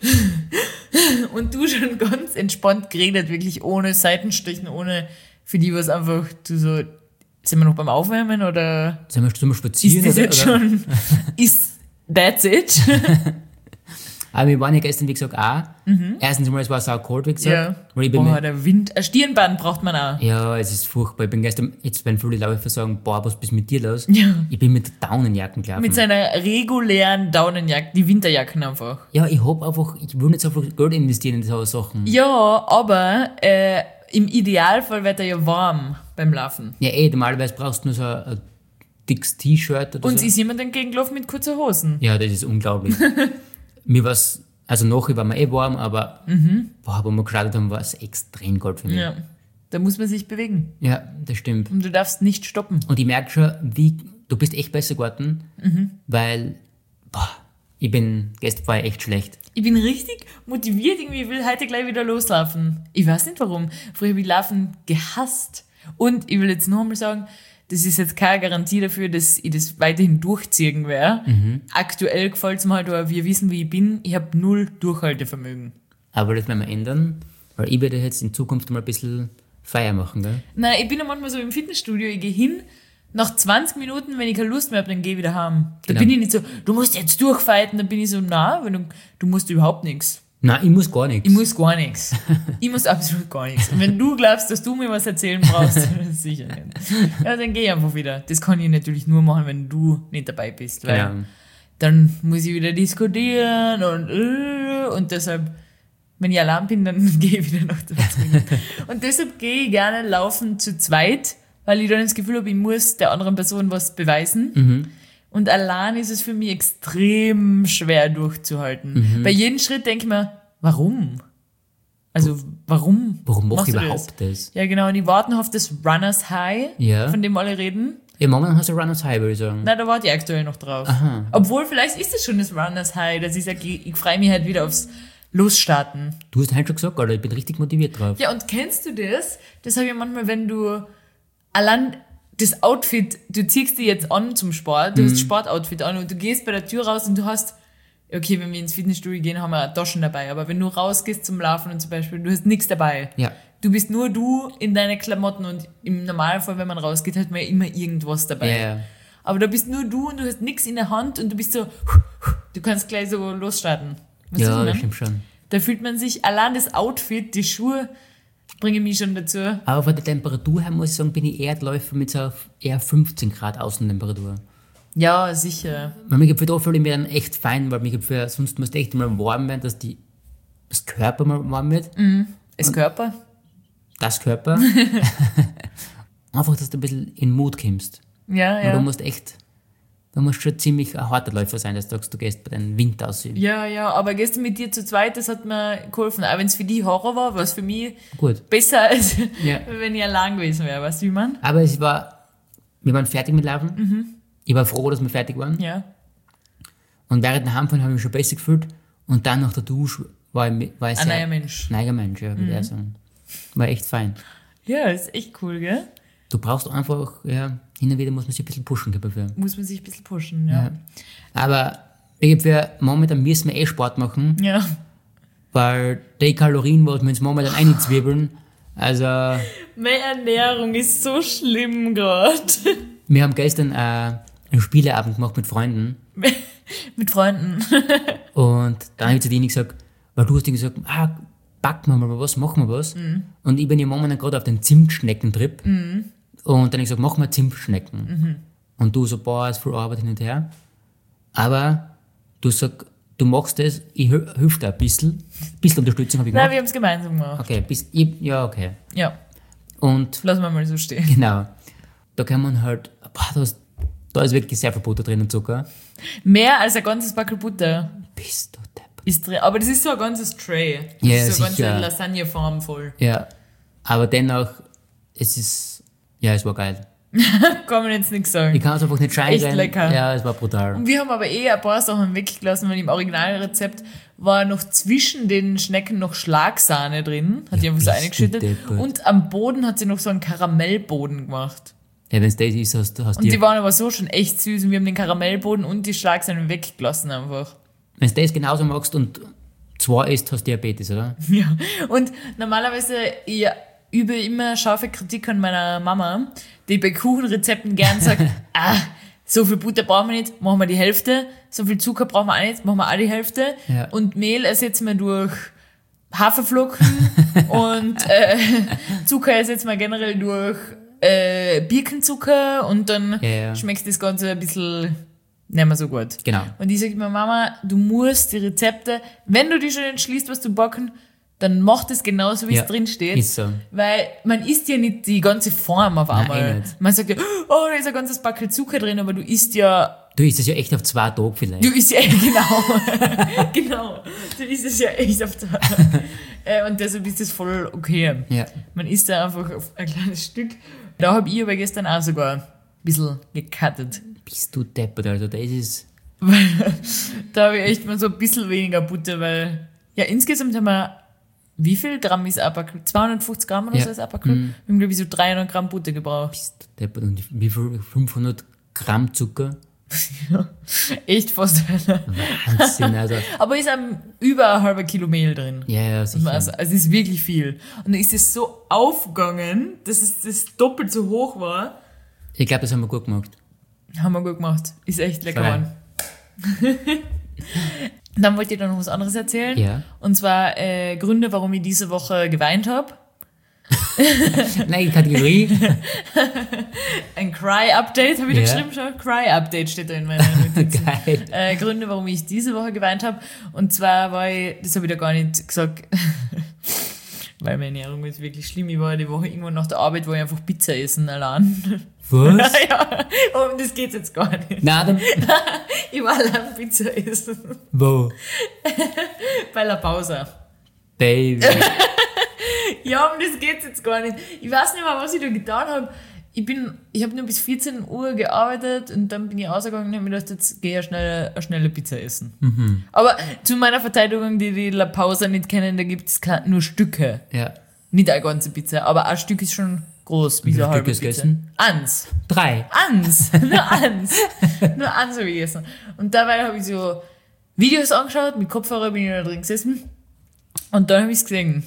Speaker 4: und du schon ganz entspannt geredet, wirklich ohne Seitenstrichen, ohne, für die war es einfach, du so, sind wir noch beim Aufwärmen oder
Speaker 3: Sollen wir, sollen wir spazieren?
Speaker 4: ist das
Speaker 3: oder,
Speaker 4: jetzt
Speaker 3: oder?
Speaker 4: schon, ist that's it?
Speaker 3: Aber wir waren ja gestern, wie gesagt, auch. Erstens einmal, es war sau kalt, wie gesagt.
Speaker 4: Ja.
Speaker 3: Weil ich bin
Speaker 4: Boah,
Speaker 3: mit,
Speaker 4: der Wind, ein Stirnband braucht man auch.
Speaker 3: ja, es ist furchtbar. Ich bin gestern, jetzt werden viele Läufer sagen, boah, was ist mit dir los?
Speaker 4: Ja.
Speaker 3: Ich bin mit Daunenjacken gelaufen.
Speaker 4: Mit seiner regulären Daunenjacke, die Winterjacken einfach.
Speaker 3: ja, ich hab einfach, ich will nicht so viel Geld investieren in so Sachen.
Speaker 4: Ja, aber äh, im Idealfall wird er ja warm beim Laufen.
Speaker 3: Ja, eh, normalerweise brauchst du nur so ein, ein dickes T-Shirt oder
Speaker 4: Und
Speaker 3: so.
Speaker 4: ist jemand entgegengelaufen mit kurzen Hosen?
Speaker 3: Ja, das ist unglaublich. Mir war's, also nachher war mir eh warm, aber boah, wo wir geschaut haben, war es extrem kalt für mich. Ja.
Speaker 4: Ja. Da muss man sich bewegen.
Speaker 3: Das stimmt.
Speaker 4: Und du darfst nicht stoppen.
Speaker 3: Und ich merke schon, wie, du bist echt besser geworden, weil, boah, ich bin, gestern war ich echt schlecht.
Speaker 4: Ich bin richtig motiviert, irgendwie ich will heute gleich wieder loslaufen. Ich weiß nicht warum. Früher habe ich Laufen gehasst. Und ich will jetzt noch einmal sagen, das ist jetzt keine Garantie dafür, dass ich das weiterhin durchziehen werde.
Speaker 3: Mhm.
Speaker 4: Aktuell gefällt es mir halt, aber wir wissen, wie ich bin. Ich habe null Durchhaltevermögen.
Speaker 3: Aber das werden wir ändern, weil ich werde jetzt in Zukunft mal ein bisschen Feier machen, gell?
Speaker 4: Nein, ich bin ja manchmal so im Fitnessstudio, ich gehe hin, nach zwanzig Minuten, wenn ich keine Lust mehr habe, dann gehe ich wieder heim. Da
Speaker 3: Genau.
Speaker 4: bin ich nicht so, du musst jetzt durchfighten, dann bin ich so, na, wenn du, du musst überhaupt nichts.
Speaker 3: Nein, ich muss gar nichts.
Speaker 4: Ich muss gar nichts. Ich muss absolut gar nichts. Und wenn du glaubst, dass du mir was erzählen brauchst, sicher nicht. Ja, dann geh ich einfach wieder. Das kann ich natürlich nur machen, wenn du nicht dabei bist, weil
Speaker 3: Ja.
Speaker 4: dann muss ich wieder diskutieren und äh, und deshalb, wenn ich allein bin, dann gehe ich wieder nach zwanzig Minuten. Und deshalb gehe ich gerne laufen zu zweit, weil ich dann das Gefühl habe, ich muss der anderen Person was beweisen.
Speaker 3: Mhm.
Speaker 4: Und allein ist es für mich extrem schwer durchzuhalten.
Speaker 3: Mhm.
Speaker 4: Bei jedem Schritt denke ich mir, warum? Also, warum?
Speaker 3: Warum mache
Speaker 4: machst
Speaker 3: ich
Speaker 4: du
Speaker 3: überhaupt das?
Speaker 4: Ja, genau. Und ich warte noch auf das Runners High,
Speaker 3: Ja.
Speaker 4: von dem alle reden.
Speaker 3: Ja, momentan hast du Runners High, würde ich sagen.
Speaker 4: Nein, da warte ich aktuell noch drauf.
Speaker 3: Aha.
Speaker 4: Obwohl, vielleicht ist es schon das Runners High, dass ich sage, ich, ich freue mich halt wieder aufs Losstarten.
Speaker 3: Du hast halt schon gesagt, Alter, ich bin richtig motiviert drauf.
Speaker 4: Ja, und kennst du das? Das habe ich manchmal, wenn du allein das Outfit, du ziehst dich jetzt an zum Sport, du
Speaker 3: Mhm.
Speaker 4: hast Sportoutfit an und du gehst bei der Tür raus und du hast, okay, wenn wir ins Fitnessstudio gehen, haben wir Taschen dabei, aber wenn du rausgehst zum Laufen und zum Beispiel, du hast nichts dabei.
Speaker 3: Ja.
Speaker 4: Du bist nur du in deine Klamotten und im Normalfall, wenn man rausgeht, hat man ja immer irgendwas dabei.
Speaker 3: Ja, ja.
Speaker 4: Aber da bist nur du und du hast nichts in der Hand und du bist so, du kannst gleich so losstarten. Weißt du,
Speaker 3: Ja,
Speaker 4: was ich
Speaker 3: das
Speaker 4: meine?
Speaker 3: stimmt schon.
Speaker 4: Da fühlt man sich, allein das Outfit, die Schuhe, bringen mich schon dazu.
Speaker 3: Aber von der Temperatur her muss ich sagen, bin ich eher der Läufer mit so eher fünfzehn Grad Außentemperatur.
Speaker 4: Ja, sicher.
Speaker 3: Weil mir gibt da fühle ich mich dann echt fein, weil mir gibt für, sonst muss echt mal warm werden, dass die, das Körper mal warm wird.
Speaker 4: Das Körper?
Speaker 3: Das Körper. Einfach, dass du ein bisschen in Mut kommst.
Speaker 4: Ja,
Speaker 3: Und
Speaker 4: ja.
Speaker 3: du musst echt, du musst schon ziemlich ein harter Läufer sein, dass du sagst, du gehst bei deinem Winter aussehen.
Speaker 4: Ja, ja, aber gestern mit dir zu zweit, das hat mir geholfen. Auch wenn es für dich Horror war, war es für mich
Speaker 3: Gut.
Speaker 4: besser, als
Speaker 3: Ja.
Speaker 4: wenn ich allein gewesen wäre. Weißt du, wie man?
Speaker 3: Aber es war, wir waren fertig mit Laufen. Ich war froh, dass wir fertig waren.
Speaker 4: Ja.
Speaker 3: Und während dem Heimfahren habe ich mich schon besser gefühlt. Und dann nach der Dusche war ich, war ich
Speaker 4: Ein
Speaker 3: sehr
Speaker 4: neuer Mensch.
Speaker 3: neuer Mensch, ja, würde ich sagen. War echt fein.
Speaker 4: Ja, ist echt cool, gell?
Speaker 3: Du brauchst einfach, ja, hin und wieder muss man sich ein bisschen pushen können dafür.
Speaker 4: Muss man sich ein bisschen pushen, ja.
Speaker 3: Aber ich für momentan müssen wir eh Sport machen,
Speaker 4: Ja.
Speaker 3: weil die Kalorien, was wir uns momentan einzwiebeln, also
Speaker 4: Meine Ernährung ist so schlimm gerade.
Speaker 3: wir haben gestern äh, einen Spieleabend gemacht mit Freunden
Speaker 4: Mit Freunden.
Speaker 3: und dann habe ich zu denen gesagt, weil du hast denen gesagt, ah, backen wir mal was, machen wir was. Und ich bin ja momentan gerade auf den Zimtschneckentrip. Und dann habe ich gesagt, machen wir Zimtschnecken. Und du so, boah, ist viel Arbeit hin und her. Aber du sagst, du machst das, ich hü- hilf dir ein bisschen. Ein bisschen Unterstützung habe ich
Speaker 4: Nein,
Speaker 3: gemacht.
Speaker 4: wir haben es gemeinsam gemacht.
Speaker 3: Okay, bis, ich, ja, okay.
Speaker 4: Ja,
Speaker 3: Und
Speaker 4: lassen wir mal so stehen.
Speaker 3: genau, da kann man halt, boah, da ist, da ist wirklich sehr viel Butter drin und Zucker.
Speaker 4: Mehr als ein ganzes Backel Butter
Speaker 3: Bist du depp.
Speaker 4: ist drin. Aber das ist so ein ganzes Tray. Das
Speaker 3: Ja,
Speaker 4: ist so eine
Speaker 3: sicher.
Speaker 4: ganze Lasagneform voll.
Speaker 3: Ja, aber dennoch, es ist, ja, es war geil.
Speaker 4: Kann man jetzt nichts sagen.
Speaker 3: Ich kann es einfach nicht scheiden.
Speaker 4: Echt lecker.
Speaker 3: Ja, es war brutal.
Speaker 4: Und wir haben aber eh ein paar Sachen weggelassen, weil im Originalrezept war noch zwischen den Schnecken noch Schlagsahne drin. Hat die einfach so
Speaker 3: bist du
Speaker 4: eingeschüttet.
Speaker 3: deppert.
Speaker 4: Und am Boden hat sie noch so einen Karamellboden gemacht.
Speaker 3: Ja, wenn es das ist, hast du hast
Speaker 4: Und die
Speaker 3: dir,
Speaker 4: waren aber so schon echt süß und wir haben den Karamellboden und die Schlagsahne weggelassen einfach.
Speaker 3: wenn du das genauso magst und zwei isst, hast du Diabetes, oder?
Speaker 4: Ja. Und normalerweise, ich übe immer scharfe Kritik an meiner Mama, die bei Kuchenrezepten gern sagt, ah, so viel Butter brauchen wir nicht, machen wir die Hälfte, so viel Zucker brauchen wir auch nicht, machen wir auch die Hälfte.
Speaker 3: Ja.
Speaker 4: Und Mehl ersetzen wir durch Haferflocken und äh, Zucker ersetzen wir generell durch äh, Birkenzucker und dann
Speaker 3: Ja, ja.
Speaker 4: schmeckt das Ganze ein bisschen nicht mehr so gut.
Speaker 3: Genau.
Speaker 4: Und ich sage immer, Mama, du musst die Rezepte, wenn du dich schon entschließt, was zu backen, dann mach das genauso, wie
Speaker 3: Ja,
Speaker 4: es drin steht.
Speaker 3: ist so.
Speaker 4: Weil man isst ja nicht die ganze Form auf einmal.
Speaker 3: eh nicht.
Speaker 4: Man sagt ja, oh, da ist ein ganzes Backel Zucker drin, aber du isst ja,
Speaker 3: Du isst es ja echt auf zwei Tage vielleicht.
Speaker 4: du isst ja, genau, genau, du isst es ja echt auf der, äh, und deshalb ist das voll okay.
Speaker 3: Ja.
Speaker 4: Man isst da einfach auf ein kleines Stück. Da habe ich aber gestern auch sogar ein bisschen gecuttet.
Speaker 3: Bist du deppert, also das ist,
Speaker 4: Weil da habe ich echt mal so ein bisschen weniger Butter, weil ja, insgesamt haben wir, wie viel Gramm ist ein Backel? zweihundertfünfzig Gramm oder
Speaker 3: Ja.
Speaker 4: so ist ein Backel? Wir haben, glaube ich, so dreihundert Gramm Butter gebraucht.
Speaker 3: bist du deppert. Und wie viel? fünfhundert Gramm Zucker?
Speaker 4: Echt fast.
Speaker 3: Wahnsinn, also.
Speaker 4: Aber ist am über ein halber Kilo Mehl drin.
Speaker 3: Ja, ja, sicher.
Speaker 4: Also, also es ist wirklich viel. Und dann ist es so aufgegangen, dass es das doppelt so hoch war.
Speaker 3: Ich glaube, das haben wir gut gemacht.
Speaker 4: Haben wir gut gemacht. Ist echt lecker
Speaker 3: Fein.
Speaker 4: geworden. Dann wollte ich dir noch was anderes erzählen.
Speaker 3: Ja.
Speaker 4: Und zwar äh, Gründe, warum ich diese Woche geweint habe.
Speaker 3: Nein, die Kategorie.
Speaker 4: Ein Cry-Update habe ich da
Speaker 3: Ja.
Speaker 4: geschrieben schon. Cry-Update steht da in meiner Notiz.
Speaker 3: Geil.
Speaker 4: äh, Gründe, warum ich diese Woche geweint habe. Und zwar war ich, das habe ich da gar nicht gesagt, weil meine Ernährung ist wirklich schlimm. Ich war die Woche irgendwann nach der Arbeit, wo ich einfach Pizza essen allein.
Speaker 3: Was?
Speaker 4: Ja, um das geht's jetzt gar nicht.
Speaker 3: Nein, dann,
Speaker 4: Ich war allein Pizza essen.
Speaker 3: wo?
Speaker 4: Bei La Pausa.
Speaker 3: Baby.
Speaker 4: Ja, um das geht's jetzt gar nicht. Ich weiß nicht mehr, was ich da getan habe. ich bin, ich habe nur bis vierzehn Uhr gearbeitet und dann bin ich rausgegangen und habe mir gedacht, jetzt gehe ich eine schnelle, eine schnelle Pizza essen.
Speaker 3: Mhm.
Speaker 4: Aber zu meiner Verteidigung, die die La Pausa nicht kennen, da gibt es nur Stücke.
Speaker 3: Ja.
Speaker 4: Nicht eine ganze Pizza, aber ein Stück ist schon groß, wie so eine halbe
Speaker 3: Stück hast
Speaker 4: Pizza.
Speaker 3: du gegessen?
Speaker 4: Eins.
Speaker 3: Drei.
Speaker 4: Eins. Nur eins. Nur eins habe ich gegessen. Und dabei habe ich so Videos angeschaut, mit Kopfhörer bin ich da drin gesessen. Und dann habe ich es gesehen.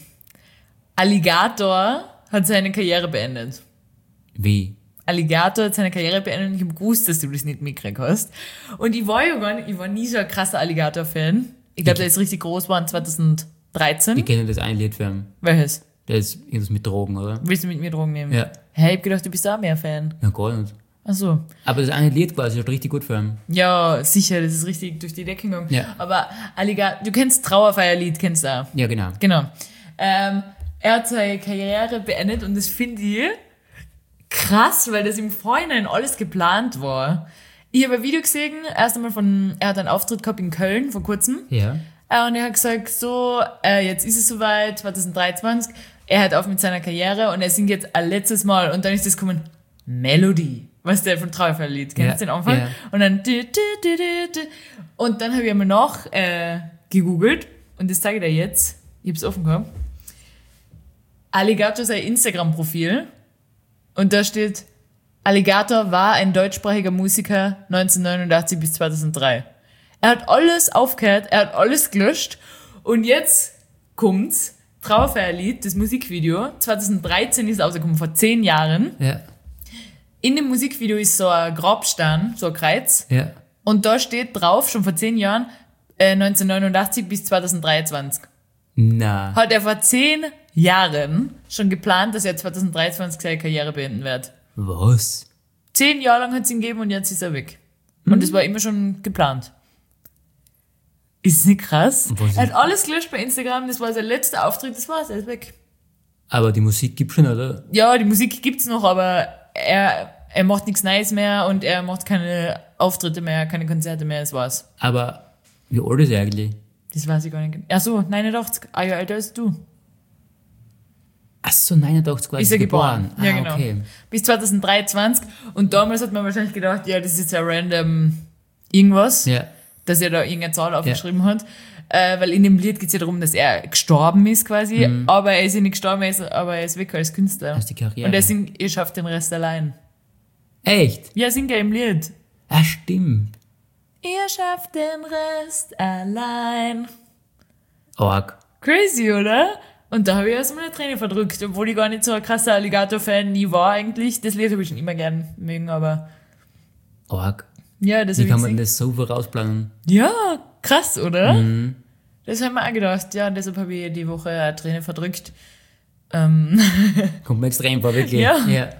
Speaker 4: Alligator hat seine Karriere beendet.
Speaker 3: Wie?
Speaker 4: Alligator hat seine Karriere beendet und ich habe gewusst, dass du das nicht mitgekriegt hast. Und ich war ja gar nicht, ich war nie so ein krasser Alligator-Fan. Ich glaube, der ist richtig groß geworden zwanzig dreizehn.
Speaker 3: Ich kenne das eine Lied für ihn.
Speaker 4: Welches?
Speaker 3: Das ist irgendwas mit Drogen, oder?
Speaker 4: Willst du mit mir Drogen nehmen?
Speaker 3: Ja.
Speaker 4: Hey, ich hab gedacht, du bist auch mehr Fan.
Speaker 3: Ja, gar nicht.
Speaker 4: Ach so.
Speaker 3: Aber das eine Lied quasi ist richtig gut für ihn.
Speaker 4: Ja, sicher, das ist richtig durch die Decke gegangen.
Speaker 3: Ja.
Speaker 4: Aber Alligator, du kennst Trauerfeierlied, kennst du auch.
Speaker 3: Ja, genau.
Speaker 4: Genau. Ähm, er hat seine Karriere beendet und das finde ich krass, weil das im Vorhinein alles geplant war. Ich habe ein Video gesehen, erst einmal von, er hat einen Auftritt gehabt in Köln vor kurzem.
Speaker 3: Ja.
Speaker 4: Äh, und er hat gesagt, so, äh, jetzt ist es soweit, zwanzig dreiundzwanzig, er hört auf mit seiner Karriere und er singt jetzt ein letztes Mal und dann ist das gekommen, Melody. Was der von Trauerfeierlied, kennst du
Speaker 3: Ja,
Speaker 4: den Anfang?
Speaker 3: ja.
Speaker 4: Und dann du, du, du, du, du. Und dann habe ich einmal nach äh, gegoogelt und das zeige ich dir jetzt. Ich habe es offen gehabt. Alligator sein Instagram-Profil und da steht, Alligator war ein deutschsprachiger Musiker neunzehnhundertneunundachtzig bis zweitausenddrei. Er hat alles aufgehört, er hat alles gelöscht und jetzt kommt's, Trauerfeierlied, das Musikvideo, zwanzig dreizehn ist es rausgekommen, vor zehn Jahren.
Speaker 3: Ja.
Speaker 4: In dem Musikvideo ist so ein Grabstein, so ein Kreuz.
Speaker 3: Ja.
Speaker 4: Und da steht drauf, schon vor zehn Jahren, äh, neunzehnhundertneunundachtzig bis zweitausenddreiundzwanzig.
Speaker 3: Na.
Speaker 4: Hat er vor zehn Jahren schon geplant, dass er zwanzig dreiundzwanzig seine Karriere beenden wird.
Speaker 3: Was?
Speaker 4: Zehn Jahre lang hat es ihn gegeben und jetzt ist er weg. Und das war immer schon geplant. Ist nicht krass?
Speaker 3: Was
Speaker 4: Er hat alles gelöscht bei Instagram, das war sein letzter Auftritt, das war's, er ist weg.
Speaker 3: Aber die Musik gibt's schon, oder?
Speaker 4: Ja, die Musik gibt's noch, aber er, er macht nichts Neues mehr und er macht keine Auftritte mehr, keine Konzerte mehr, das war's.
Speaker 3: Aber wie alt ist er eigentlich?
Speaker 4: Das weiß ich gar nicht. Ach so, neunundachtzig, ein Jahr älter als du.
Speaker 3: Ach so, neunundachtzig quasi
Speaker 4: Ist er geboren.
Speaker 3: Ah,
Speaker 4: Ja, genau.
Speaker 3: okay.
Speaker 4: Bis zwanzig dreiundzwanzig. Und damals hat man wahrscheinlich gedacht, ja, das ist jetzt ein random irgendwas,
Speaker 3: Ja.
Speaker 4: dass er da irgendeine Zahl aufgeschrieben hat. Äh, weil in dem Lied geht es ja darum, dass er gestorben ist quasi,
Speaker 3: Mhm.
Speaker 4: aber er ist ja nicht gestorben, er ist, aber er ist weg als Künstler.
Speaker 3: Als die Karriere.
Speaker 4: Und er singt, ihr schafft den Rest allein.
Speaker 3: Echt?
Speaker 4: Ja, singt er im Lied.
Speaker 3: Ah, stimmt.
Speaker 4: Ihr schafft den Rest allein.
Speaker 3: Org.
Speaker 4: Crazy, oder? Und da habe ich erstmal eine Träne verdrückt, obwohl ich gar nicht so ein krasser Alligator-Fan nie war eigentlich. Das Lied habe ich schon immer gern mögen, aber
Speaker 3: Org.
Speaker 4: ja, das
Speaker 3: Wie
Speaker 4: habe ich
Speaker 3: kann man
Speaker 4: gesehen.
Speaker 3: das so vorausplanen?
Speaker 4: Ja, krass, oder?
Speaker 3: Mhm.
Speaker 4: Das habe ich mir auch gedacht. Ja, deshalb habe ich die Woche eine Träne verdrückt. Ähm,
Speaker 3: Kommt mir extrem vor, wirklich.
Speaker 4: Ja.
Speaker 3: ja.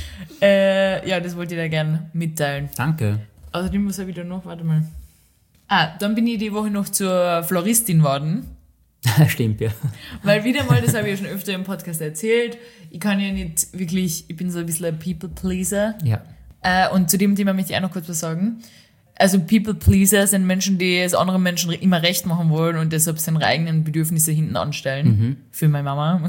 Speaker 4: äh, ja, das wollte ich dir gern mitteilen.
Speaker 3: Danke.
Speaker 4: Außerdem muss er wieder noch, warte mal. Ah, dann bin ich die Woche noch zur Floristin geworden.
Speaker 3: Stimmt, ja.
Speaker 4: Weil wieder mal, das habe ich ja schon öfter im Podcast erzählt, ich kann ja nicht wirklich, ich bin so ein bisschen ein People-Pleaser.
Speaker 3: Ja.
Speaker 4: Äh, und zu dem Thema möchte ich auch noch kurz was sagen. Also People-Pleaser sind Menschen, die es anderen Menschen immer recht machen wollen und deshalb seine eigenen Bedürfnisse hinten anstellen.
Speaker 3: Mhm.
Speaker 4: Für meine Mama.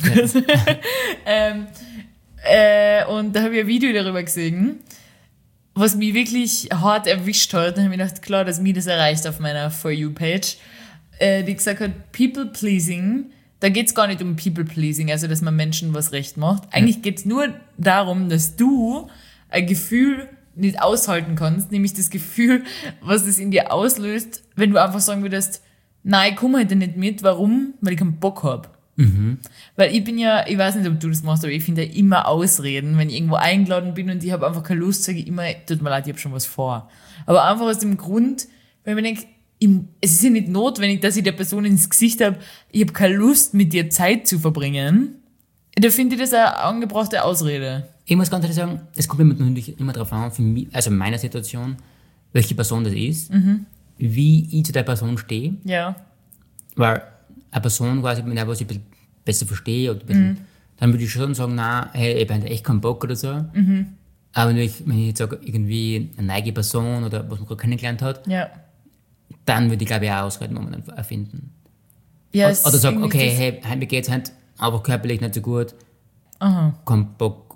Speaker 4: ähm, äh, und da habe ich ein Video darüber gesehen, was mich wirklich hart erwischt hat. Da habe ich gedacht, klar, dass mich das erreicht auf meiner For You-Page. Äh, die gesagt hat, People-Pleasing, da geht's gar nicht um People-Pleasing, also dass man Menschen was recht macht. Eigentlich geht's nur darum, dass du ein Gefühl nicht aushalten kannst, nämlich das Gefühl, was es in dir auslöst, wenn du einfach sagen würdest, nein, ich komme heute nicht mit. Warum? Weil ich keinen Bock hab.
Speaker 3: Mhm.
Speaker 4: Weil ich bin ja, ich weiß nicht, ob du das machst, aber ich finde ja immer Ausreden, wenn ich irgendwo eingeladen bin und ich habe einfach keine Lust, sage ich immer, tut mir leid, ich habe schon was vor. Aber einfach aus dem Grund, weil man denkt, ich, es ist ja nicht notwendig, dass ich der Person ins Gesicht habe, ich habe keine Lust, mit dir Zeit zu verbringen. Da finde ich das eine angebrachte Ausrede.
Speaker 3: Ich muss ganz ehrlich sagen, es kommt immer natürlich immer darauf an, für mich, also in meiner Situation, welche Person das ist,
Speaker 4: Mhm.
Speaker 3: wie ich zu der Person stehe,
Speaker 4: Ja.
Speaker 3: weil eine Person quasi, mit der was ich ein bisschen besser verstehe, oder ein bisschen,
Speaker 4: Mhm.
Speaker 3: dann würde ich schon sagen, na, hey, ich habe echt keinen Bock oder so.
Speaker 4: Mhm.
Speaker 3: Aber wenn ich, wenn ich jetzt sage, irgendwie eine neue Person oder was man gerade kennengelernt hat,
Speaker 4: Ja.
Speaker 3: dann würde ich, glaube ich, auch Ausreden momentan erfinden.
Speaker 4: Ja,
Speaker 3: Oder,
Speaker 4: es
Speaker 3: oder
Speaker 4: ist
Speaker 3: sagen,
Speaker 4: irgendwie
Speaker 3: okay,
Speaker 4: das-
Speaker 3: hey, hey, mir geht's halt einfach körperlich nicht so gut,
Speaker 4: Aha.
Speaker 3: kein Bock.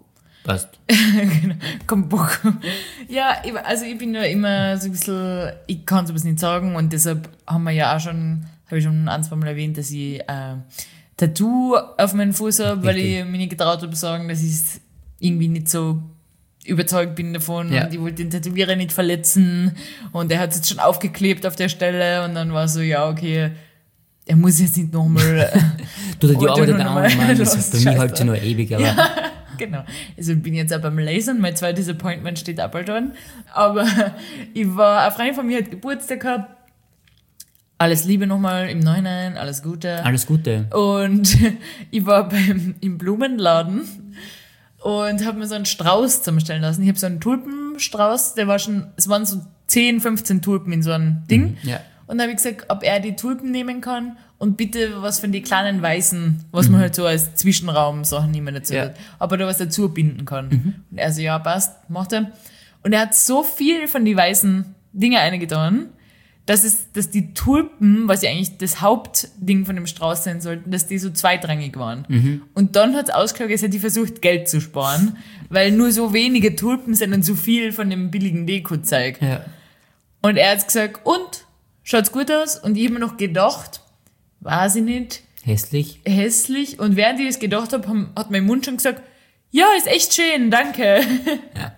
Speaker 3: Passt.
Speaker 4: Genau, kein Bock. Ja, ich, also ich bin ja immer so ein bisschen, ich kann sowas nicht sagen und deshalb haben wir ja auch schon, habe ich schon ein, zwei Mal erwähnt, dass ich äh, Tattoo auf meinen Fuß habe, weil ich mir nicht getraut habe zu sagen, dass ich irgendwie nicht so überzeugt bin davon
Speaker 3: Ja.
Speaker 4: und ich wollte den Tätowierer nicht verletzen und er hat es jetzt schon aufgeklebt auf der Stelle und dann war so, ja, okay, er muss jetzt nicht nochmal.
Speaker 3: Du, die
Speaker 4: Oder
Speaker 3: Arbeit
Speaker 4: nur
Speaker 3: da
Speaker 4: noch mal
Speaker 3: an, man, das
Speaker 4: los,
Speaker 3: bei mir
Speaker 4: scheiße.
Speaker 3: halt schon noch ewig, aber
Speaker 4: Ja, genau. Also ich bin jetzt auch beim Lasern, mein zweites Appointment steht auch bald an. Aber ich war, eine Freundin von mir hat Geburtstag gehabt. Alles Liebe nochmal im Nachhinein, alles Gute.
Speaker 3: alles Gute.
Speaker 4: Und ich war beim, im Blumenladen und habe mir so einen Strauß zusammenstellen lassen. Ich habe so einen Tulpenstrauß, der war schon, es waren so zehn, fünfzehn Tulpen in so einem Ding.
Speaker 3: Ja.
Speaker 4: Und dann habe ich gesagt, ob er die Tulpen nehmen kann und bitte was von den kleinen Weißen, was man halt so als Zwischenraum Sachen nehmen dazu
Speaker 3: Ja.
Speaker 4: hat, ob er da was dazu binden kann. Und er so, ja, passt, macht er. Und er hat so viel von die weißen Dinge eingetan, dass es, dass die Tulpen, was ja eigentlich das Hauptding von dem Strauß sein sollten, dass die so zweitrangig waren. Und dann hat es ausgeschaut, als hätte die versucht, Geld zu sparen, weil nur so wenige Tulpen sind und so viel von dem billigen Deko-Zeug.
Speaker 3: Ja.
Speaker 4: Und er hat gesagt, und? Schaut's gut aus? Und ich habe mir noch gedacht, weiß ich nicht,
Speaker 3: Hässlich.
Speaker 4: hässlich. Und während ich das gedacht habe, haben- hat mein Mund schon gesagt, ja, ist echt schön, danke.
Speaker 3: Ja.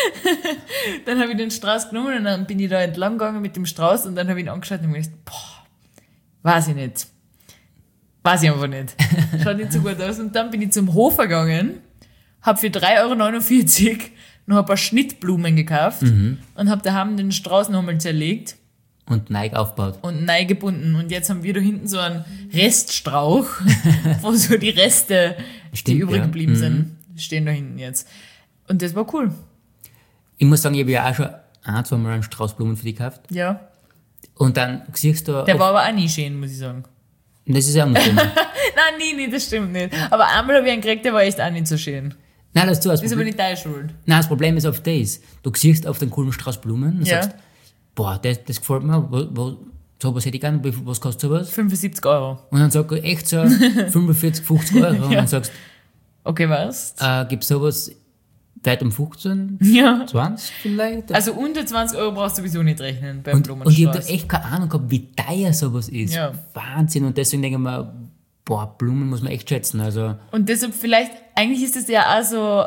Speaker 4: Dann habe ich den Strauß genommen und dann bin ich da entlang gegangen mit dem Strauß und dann habe ich ihn angeschaut und mir gedacht, boah, weiß ich nicht. Weiß ich einfach nicht. Schaut nicht so gut aus. Und dann bin ich zum Hofer gegangen, habe für drei Euro neunundvierzig noch ein paar Schnittblumen gekauft und habe daheim den Strauß nochmal zerlegt
Speaker 3: Und Nike aufbaut.
Speaker 4: und neu gebunden. Und jetzt haben wir da hinten so einen Reststrauch, wo so die Reste, die
Speaker 3: Stimmt,
Speaker 4: übrig
Speaker 3: ja.
Speaker 4: geblieben
Speaker 3: Mhm.
Speaker 4: sind, stehen da hinten jetzt. Und das war cool.
Speaker 3: Ich muss sagen, ich habe ja auch schon ein, zwei Mal einen Strauß Blumen für dich gekauft.
Speaker 4: Ja.
Speaker 3: Und dann siehst du,
Speaker 4: Der
Speaker 3: auf-
Speaker 4: war aber auch nie schön, muss ich sagen.
Speaker 3: das ist ja auch ein Thema.
Speaker 4: Nein, nie, nie, das stimmt nicht. Aber einmal habe ich einen gekriegt, der war echt auch nicht so schön.
Speaker 3: Nein, das, du, das,
Speaker 4: Das ist aber
Speaker 3: Problem,
Speaker 4: nicht deine Schuld.
Speaker 3: nein, das Problem ist auf das. Du siehst auf den coolen Strauß Blumen und
Speaker 4: Ja.
Speaker 3: sagst, boah, das, das gefällt mir, wo, wo, sowas hätte ich gerne, wie viel- was kostet sowas?
Speaker 4: fünfundsiebzig Euro.
Speaker 3: Und dann sag ich echt so fünfundvierzig, fünfzig Euro. Und
Speaker 4: Ja.
Speaker 3: dann sagst
Speaker 4: Okay, was?
Speaker 3: äh, gibt es sowas weit um fünfzehn,
Speaker 4: Ja.
Speaker 3: zwanzig vielleicht?
Speaker 4: Also unter zwanzig Euro brauchst du sowieso nicht rechnen beim
Speaker 3: und, und ich habe da
Speaker 4: Blumenstrauß.
Speaker 3: echt keine Ahnung gehabt, wie teuer sowas ist.
Speaker 4: Ja.
Speaker 3: Wahnsinn. Und deswegen denke ich mir, boah, Blumen muss man echt schätzen. Also,
Speaker 4: Und deshalb vielleicht, eigentlich ist es ja auch so,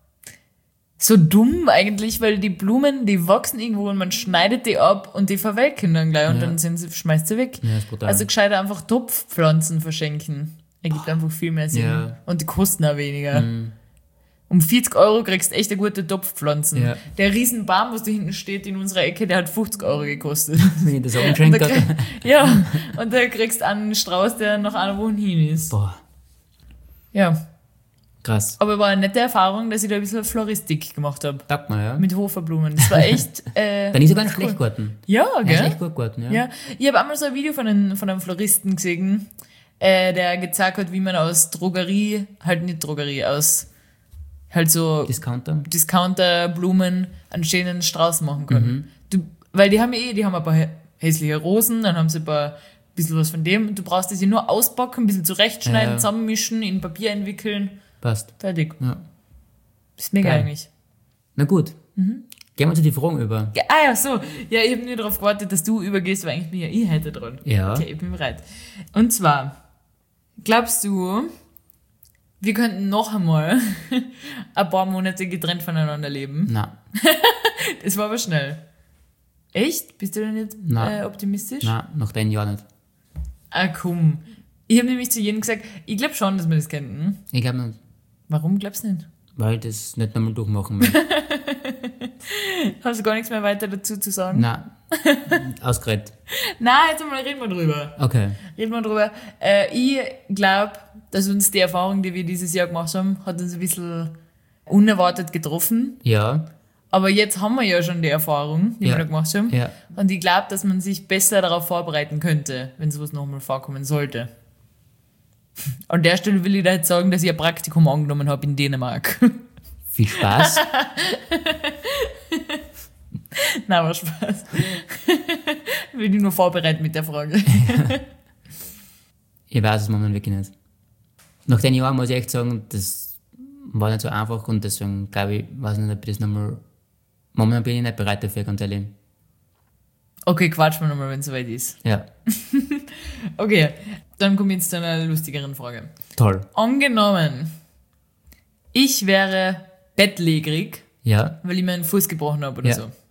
Speaker 4: so dumm eigentlich, weil die Blumen, die wachsen irgendwo und man schneidet die ab und die verwelken dann gleich und
Speaker 3: Ja.
Speaker 4: dann sind sie, schmeißt sie weg.
Speaker 3: Ja, ist brutal.
Speaker 4: Also gescheiter einfach Topfpflanzen verschenken. Ergibt einfach viel mehr Sinn.
Speaker 3: Ja.
Speaker 4: Und die kosten auch weniger. Um vierzig Euro kriegst du echt eine gute Topfpflanzen.
Speaker 3: Ja.
Speaker 4: Der Riesenbaum, was da hinten steht in unserer Ecke, der hat fünfzig Euro gekostet.
Speaker 3: wenn ich das
Speaker 4: Und
Speaker 3: angeschenkt
Speaker 4: da,
Speaker 3: habe.
Speaker 4: krieg- ja, und da kriegst du einen Strauß, der nach einer Woche hin ist.
Speaker 3: Boah,
Speaker 4: Ja.
Speaker 3: krass.
Speaker 4: Aber war eine nette Erfahrung, dass ich da ein bisschen Floristik gemacht habe.
Speaker 3: Sag mal, ja.
Speaker 4: Mit Hoferblumen. Das war echt. Äh,
Speaker 3: Dann ist er gar nicht
Speaker 4: cool.
Speaker 3: schlecht geworden.
Speaker 4: Ja,
Speaker 3: Er ist
Speaker 4: gell?
Speaker 3: echt gut geworden, ja.
Speaker 4: Ja. Ich habe einmal so ein Video von einem, von einem Floristen gesehen, äh, der gezeigt hat, wie man aus Drogerie, halt nicht Drogerie, aus halt so
Speaker 3: Discounter.
Speaker 4: Discounter-Blumen einen schönen Strauß machen kann.
Speaker 3: Mhm.
Speaker 4: Du, weil die haben ja eh, die haben ein paar hä- hässliche Rosen, dann haben sie ein paar bisschen was von dem. Und du brauchst das ja nur auspacken, ein bisschen zurechtschneiden,
Speaker 3: Ja.
Speaker 4: zusammenmischen, in Papier einwickeln.
Speaker 3: Passt.
Speaker 4: Fertig.
Speaker 3: Ja.
Speaker 4: Ist mega
Speaker 3: Geil.
Speaker 4: eigentlich.
Speaker 3: Na gut.
Speaker 4: Mhm.
Speaker 3: Gehen wir zu den Fragen über.
Speaker 4: Ja, ah ja, so. Ja, ich habe nur darauf gewartet, dass du übergehst, weil eigentlich bin ja ich heute dran.
Speaker 3: Ja.
Speaker 4: Okay, ich bin bereit. Und zwar, glaubst du, wir könnten noch einmal ein paar Monate getrennt voneinander leben?
Speaker 3: Na,
Speaker 4: Das war aber schnell. Echt? Bist du denn jetzt
Speaker 3: Nein.
Speaker 4: äh, optimistisch?
Speaker 3: na, nach deinem Jahr nicht.
Speaker 4: Ah, komm. Ich habe nämlich zu jedem gesagt, ich glaube schon, dass wir das könnten.
Speaker 3: Ich glaube nicht,
Speaker 4: Warum glaubst du nicht?
Speaker 3: weil ich das nicht nochmal durchmachen will.
Speaker 4: Hast du gar nichts mehr weiter dazu zu sagen?
Speaker 3: Na, ausgeredet.
Speaker 4: Nein, jetzt einmal reden wir drüber.
Speaker 3: Okay.
Speaker 4: Reden wir drüber. Äh, ich glaube, dass uns die Erfahrung, die wir dieses Jahr gemacht haben, hat uns ein bisschen unerwartet getroffen.
Speaker 3: Ja,
Speaker 4: Aber jetzt haben wir ja schon die Erfahrung, die
Speaker 3: Ja.
Speaker 4: wir da gemacht haben.
Speaker 3: ja.
Speaker 4: Und ich glaube, dass man sich besser darauf vorbereiten könnte, wenn sowas nochmal vorkommen sollte. An der Stelle will ich da jetzt sagen, dass ich ein Praktikum angenommen habe in Dänemark.
Speaker 3: Viel Spaß.
Speaker 4: Nein, war Spaß. Will ich nur vorbereiten mit der Frage.
Speaker 3: Ich weiß es momentan wirklich nicht. Nach den Jahren muss ich echt sagen, das war nicht so einfach und deswegen glaube ich, weiß nicht, ob ich das nochmal, momentan bin ich nicht bereit dafür, ganz ehrlich.
Speaker 4: Okay, quatsch mal nochmal, wenn es soweit ist.
Speaker 3: Ja,
Speaker 4: Okay, dann komme ich jetzt zu einer lustigeren Frage.
Speaker 3: toll.
Speaker 4: Angenommen, ich wäre bettlägerig,
Speaker 3: Ja,
Speaker 4: weil ich meinen Fuß gebrochen habe oder
Speaker 3: Ja.
Speaker 4: so.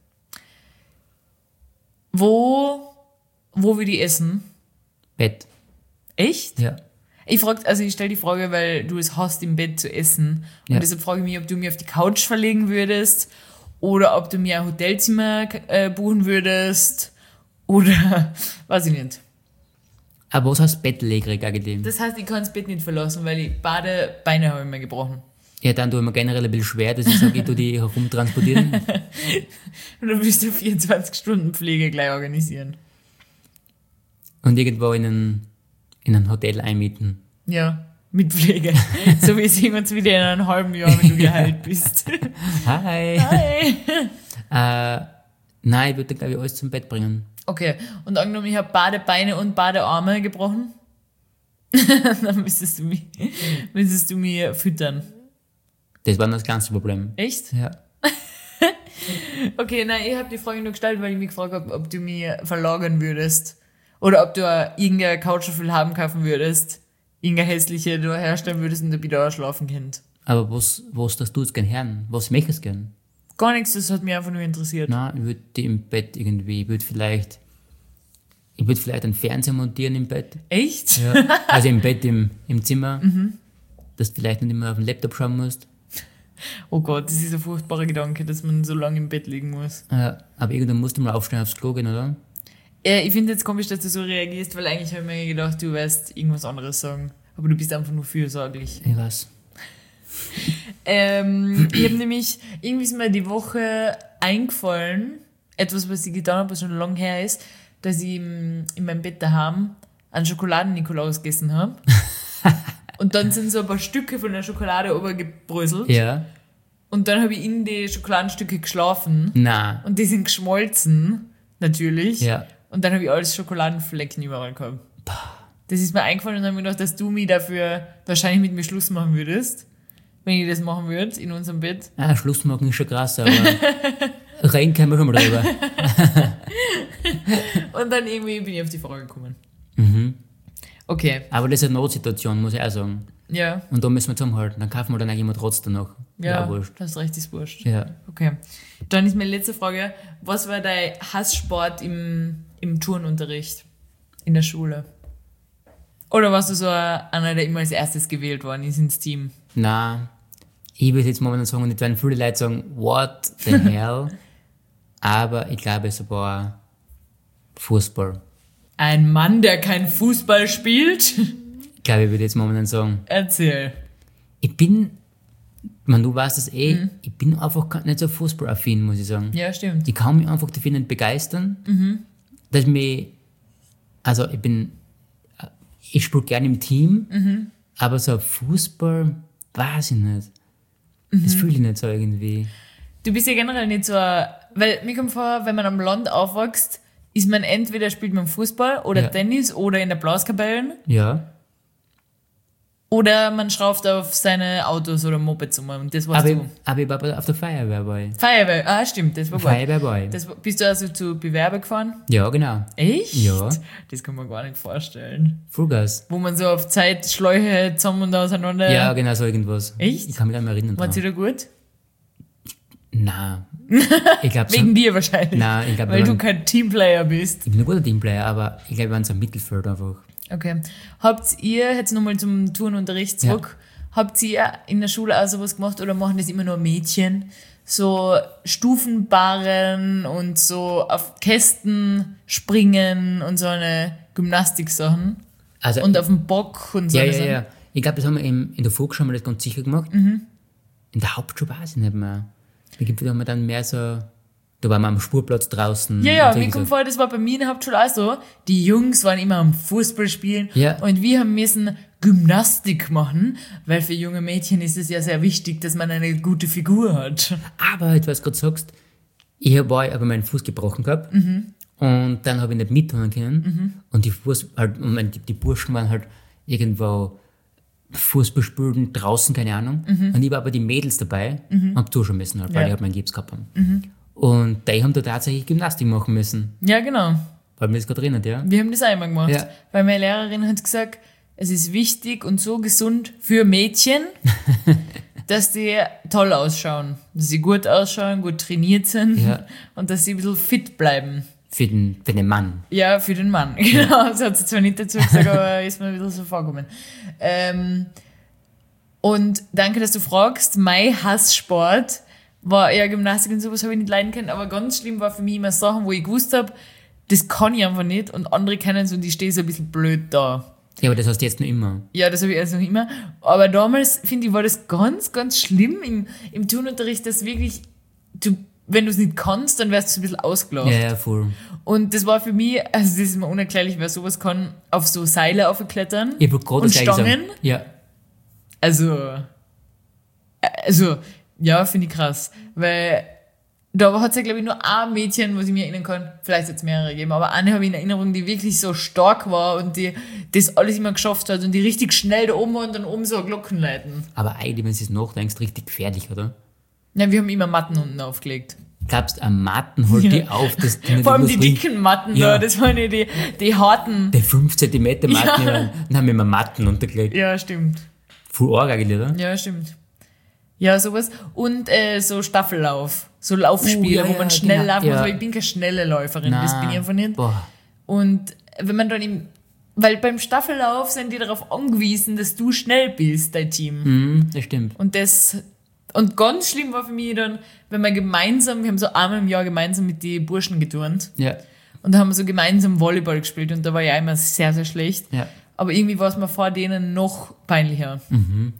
Speaker 4: Wo, wo würde ich essen?
Speaker 3: Bett.
Speaker 4: Echt?
Speaker 3: Ja.
Speaker 4: Ich frag, also ich stelle die Frage, weil du es hast, im Bett zu essen. Und
Speaker 3: Ja.
Speaker 4: deshalb frage ich mich, ob du mir auf die Couch verlegen würdest oder ob du mir ein Hotelzimmer äh, buchen würdest oder weiß ich nicht.
Speaker 3: Aber was heißt bettlägerig eigentlich?
Speaker 4: Das heißt, ich kann das Bett nicht verlassen, weil ich beide Beine habe ich mir gebrochen.
Speaker 3: Ja, dann tue ich mir generell ein bisschen schwer, dass ich sage, ich tue die herumtransportieren.
Speaker 4: Und dann willst du vierundzwanzig Stunden Pflege gleich organisieren.
Speaker 3: Und irgendwo in ein, in ein Hotel einmieten.
Speaker 4: Ja, mit Pflege. So wie sehen wir uns wieder in einem halben Jahr, wenn du geheilt bist.
Speaker 3: Hi!
Speaker 4: Hi.
Speaker 3: Äh, nein, ich würde, glaube ich, alles zum Bett bringen.
Speaker 4: Okay, und angenommen, ich habe beide Beine und beide Arme gebrochen, dann müsstest du mich, müsstest du mich füttern.
Speaker 3: Das war das kleinste Problem.
Speaker 4: Echt?
Speaker 3: Ja.
Speaker 4: Okay, nein, ich habe die Frage nur gestellt, weil ich mich gefragt habe, ob du mich verlagern würdest. Oder ob du eine- irgendeine Couch so viel haben kaufen würdest, irgendeine hässliche du herstellen würdest und dabei da schlafen könnt.
Speaker 3: Aber was, was das du jetzt gern hören? Was möchtest du gern?
Speaker 4: Gar nichts, das hat mich einfach nur interessiert.
Speaker 3: Nein, ich würde die im Bett irgendwie, ich würde vielleicht, ich würde vielleicht einen Fernseher montieren im Bett.
Speaker 4: Echt?
Speaker 3: Ja. Also im Bett im, im Zimmer, dass du vielleicht nicht immer auf den Laptop schauen musst.
Speaker 4: Oh Gott, das ist ein furchtbarer Gedanke, dass man so lange im Bett liegen muss.
Speaker 3: Ja, aber irgendwann musst du mal aufstehen aufs Klo gehen, oder?
Speaker 4: Äh, ich finde jetzt komisch, dass du so reagierst, weil eigentlich habe ich mir gedacht, du wirst irgendwas anderes sagen. Aber du bist einfach nur fürsorglich.
Speaker 3: Ich weiß.
Speaker 4: Ähm, ich habe nämlich, irgendwie ist mir die Woche eingefallen, etwas, was ich getan habe, was schon lange her ist, dass ich im, in meinem Bett daheim einen Schokoladen-Nikolaus gegessen habe. Und dann sind so ein paar Stücke von der Schokolade obergebröselt.
Speaker 3: Ja.
Speaker 4: Und dann habe ich in die Schokoladenstücke geschlafen.
Speaker 3: Na.
Speaker 4: Und die sind geschmolzen, natürlich.
Speaker 3: Ja.
Speaker 4: Und dann habe ich alles Schokoladenflecken überall gehabt. Das ist mir eingefallen und dann habe ich gedacht, dass du mich dafür wahrscheinlich mit mir Schluss machen würdest, wenn ich das machen würde in unserem Bett.
Speaker 3: Ah, Schluss machen ist schon krass, aber reden können wir schon mal drüber.
Speaker 4: Und dann irgendwie bin ich auf die Frage gekommen.
Speaker 3: Mhm.
Speaker 4: Okay,
Speaker 3: Aber das ist eine Notsituation, muss ich auch sagen.
Speaker 4: ja,
Speaker 3: Und da müssen wir zusammenhalten. Dann kaufen wir dann eigentlich immer trotzdem noch.
Speaker 4: ja,
Speaker 3: wurscht.
Speaker 4: hast recht, ist wurscht.
Speaker 3: Ja.
Speaker 4: Okay, dann ist meine letzte Frage, was war dein Hasssport im, im Turnunterricht in der Schule? Oder warst du so einer, der immer als erstes gewählt worden ist ins Team?
Speaker 3: Na, ich würde jetzt momentan sagen, und jetzt werden viele Leute sagen, what the hell? Aber ich glaube, es war Fußball.
Speaker 4: Ein Mann, der kein Fußball spielt?
Speaker 3: Ich glaube, ich würde jetzt momentan sagen,
Speaker 4: Erzähl.
Speaker 3: ich bin, man, du weißt es eh, ich bin einfach gar nicht so fußballaffin, muss ich sagen.
Speaker 4: Ja, stimmt.
Speaker 3: Ich kann mich einfach dafür nicht begeistern, dass mich, also ich bin, ich spiele gerne im Team, aber so Fußball, weiß ich nicht. Das fühle ich nicht so irgendwie.
Speaker 4: Du bist ja generell nicht so, ein- weil mir kommt vor, wenn man am Land aufwächst, ist man entweder spielt man Fußball oder
Speaker 3: Ja.
Speaker 4: Tennis oder in der Blaskapelle
Speaker 3: Ja,
Speaker 4: oder man schraubt auf seine Autos oder Mopeds um und das warst
Speaker 3: aber ich,
Speaker 4: du.
Speaker 3: aber ich war bei- auf der Feuerwehr bei.
Speaker 4: Feuerwehr, ah stimmt, das war gut.
Speaker 3: Feuerwehr bei.
Speaker 4: Das, war- bist du also zu Bewerber gefahren?
Speaker 3: Ja, genau.
Speaker 4: Echt?
Speaker 3: Ja.
Speaker 4: Das kann man gar nicht vorstellen.
Speaker 3: Vollgas.
Speaker 4: Wo man so auf Zeit Schläuche zusammen und auseinander...
Speaker 3: Ja, genau so irgendwas.
Speaker 4: Echt?
Speaker 3: Ich kann mich da mal erinnern.
Speaker 4: War
Speaker 3: dran.
Speaker 4: sie da gut?
Speaker 3: Nein. Ich glaube
Speaker 4: Wegen
Speaker 3: so.
Speaker 4: dir wahrscheinlich.
Speaker 3: Nein, ich glaube,
Speaker 4: Weil
Speaker 3: wir
Speaker 4: du
Speaker 3: waren-
Speaker 4: kein Teamplayer bist.
Speaker 3: Ich bin ein guter Teamplayer, aber ich glaube, wir waren so im Mittelfeld einfach.
Speaker 4: Okay. Habt ihr, jetzt nochmal zum Turnunterricht zurück, habt ihr in der Schule auch sowas gemacht oder machen das immer nur Mädchen? So Stufenbarren und so auf Kästen springen und so eine Gymnastiksachen
Speaker 3: Also,
Speaker 4: und auf dem Bock und so
Speaker 3: ja,
Speaker 4: eine
Speaker 3: ja,
Speaker 4: Sachen.
Speaker 3: ja. Ich glaube, das haben wir im, in der Volksschule haben wir das ganz sicher gemacht. In der Hauptschule weiß ich nicht mehr. Ich glaube, da haben wir dann mehr so, da waren wir am Spurplatz draußen.
Speaker 4: Ja, ja,
Speaker 3: und
Speaker 4: mir
Speaker 3: solche
Speaker 4: kommt
Speaker 3: so.
Speaker 4: vor, das war bei mir in der Hauptschule auch so. Die Jungs waren immer am Fußball spielen
Speaker 3: Ja.
Speaker 4: und wir haben müssen Gymnastik machen, weil für junge Mädchen ist es ja sehr wichtig, dass man eine gute Figur hat.
Speaker 3: Aber, jetzt, was du gerade sagst, ich habe aber meinen Fuß gebrochen gehabt und dann habe ich nicht mitmachen können und die, Fuß, halt, und mein, die, die Burschen waren halt irgendwo Fußball spielen, draußen, keine Ahnung.
Speaker 4: Mhm.
Speaker 3: Und ich war aber die Mädels dabei, mhm. hab zuschauen müssen, halt, weil
Speaker 4: Ja.
Speaker 3: ich halt meinen Gips gehabt habe. Mhm. Und die haben da tatsächlich Gymnastik machen müssen,
Speaker 4: Ja, genau.
Speaker 3: weil mir das gerade erinnert, ja.
Speaker 4: Wir haben das einmal gemacht.
Speaker 3: Ja.
Speaker 4: Weil meine Lehrerin hat gesagt, es ist wichtig und so gesund für Mädchen, dass die toll ausschauen. Dass sie gut ausschauen, gut trainiert sind
Speaker 3: Ja.
Speaker 4: und dass sie ein bisschen fit bleiben.
Speaker 3: Für den, für den Mann.
Speaker 4: Ja, für den Mann. Genau, das hat sie zwar nicht dazu gesagt, aber ist mir wieder so vorgekommen. Ähm, und danke, dass du fragst. Mein Hasssport war eher Gymnastik und sowas, habe ich nicht leiden können, aber ganz schlimm war für mich immer Sachen, wo ich gewusst habe, das kann ich einfach nicht und andere können es und ich stehe so ein bisschen blöd da.
Speaker 3: Ja, aber das hast du jetzt noch immer.
Speaker 4: Ja, das habe ich also noch immer. Aber damals, finde ich, war das ganz, ganz schlimm im, im Turnunterricht, dass wirklich, du, wenn du es nicht kannst, dann wärst du so ein bisschen ausgelacht.
Speaker 3: Ja, ja, voll.
Speaker 4: Und das war für mich, also das ist mir unerklärlich, wer sowas kann, auf so Seile aufklettern
Speaker 3: Ich wollte gerade
Speaker 4: und
Speaker 3: das eigentlich
Speaker 4: Stangen.
Speaker 3: sagen. Ja.
Speaker 4: Also, also, ja, finde ich krass. Weil da hat es ja, glaube ich, nur ein Mädchen, was ich mir erinnern kann, vielleicht hat es mehrere gegeben, aber eine habe ich in Erinnerung, die wirklich so stark war und die das alles immer geschafft hat und die richtig schnell da oben war und dann oben so Glocken leiten.
Speaker 3: Aber eigentlich, wenn du es nachdenkst, richtig gefährlich, oder?
Speaker 4: Ja, wir haben immer Matten unten aufgelegt.
Speaker 3: Glaubst, am Matten holt
Speaker 4: Ja.
Speaker 3: die auf, dass die nicht
Speaker 4: Vor allem die
Speaker 3: was bringt.
Speaker 4: dicken Matten
Speaker 3: Ja.
Speaker 4: da, das waren ja die, die harten.
Speaker 3: Die fünf Zentimeter Matten,
Speaker 4: Ja.
Speaker 3: ja. Dann haben wir immer Matten untergelegt.
Speaker 4: Ja, stimmt.
Speaker 3: Voll arg eigentlich, oder?
Speaker 4: Ja, stimmt. Ja, sowas. Und äh, so Staffellauf. So Laufspiele,
Speaker 3: Uh, ja,
Speaker 4: wo man
Speaker 3: ja,
Speaker 4: schnell
Speaker 3: genau.
Speaker 4: laufen muss.
Speaker 3: Ja.
Speaker 4: Aber ich bin keine schnelle Läuferin, das bin ich einfach nicht.
Speaker 3: Boah.
Speaker 4: Und wenn man dann im, weil beim Staffellauf sind die darauf angewiesen, dass du schnell bist, dein Team.
Speaker 3: Mhm, das stimmt.
Speaker 4: Und das, und ganz schlimm war für mich dann, wenn wir gemeinsam, wir haben so einmal im Jahr gemeinsam mit den Burschen geturnt.
Speaker 3: Ja.
Speaker 4: Und da haben wir so gemeinsam Volleyball gespielt und da war ich einmal sehr, sehr schlecht.
Speaker 3: Ja.
Speaker 4: Aber irgendwie war es mir vor denen noch peinlicher.
Speaker 3: Mhm.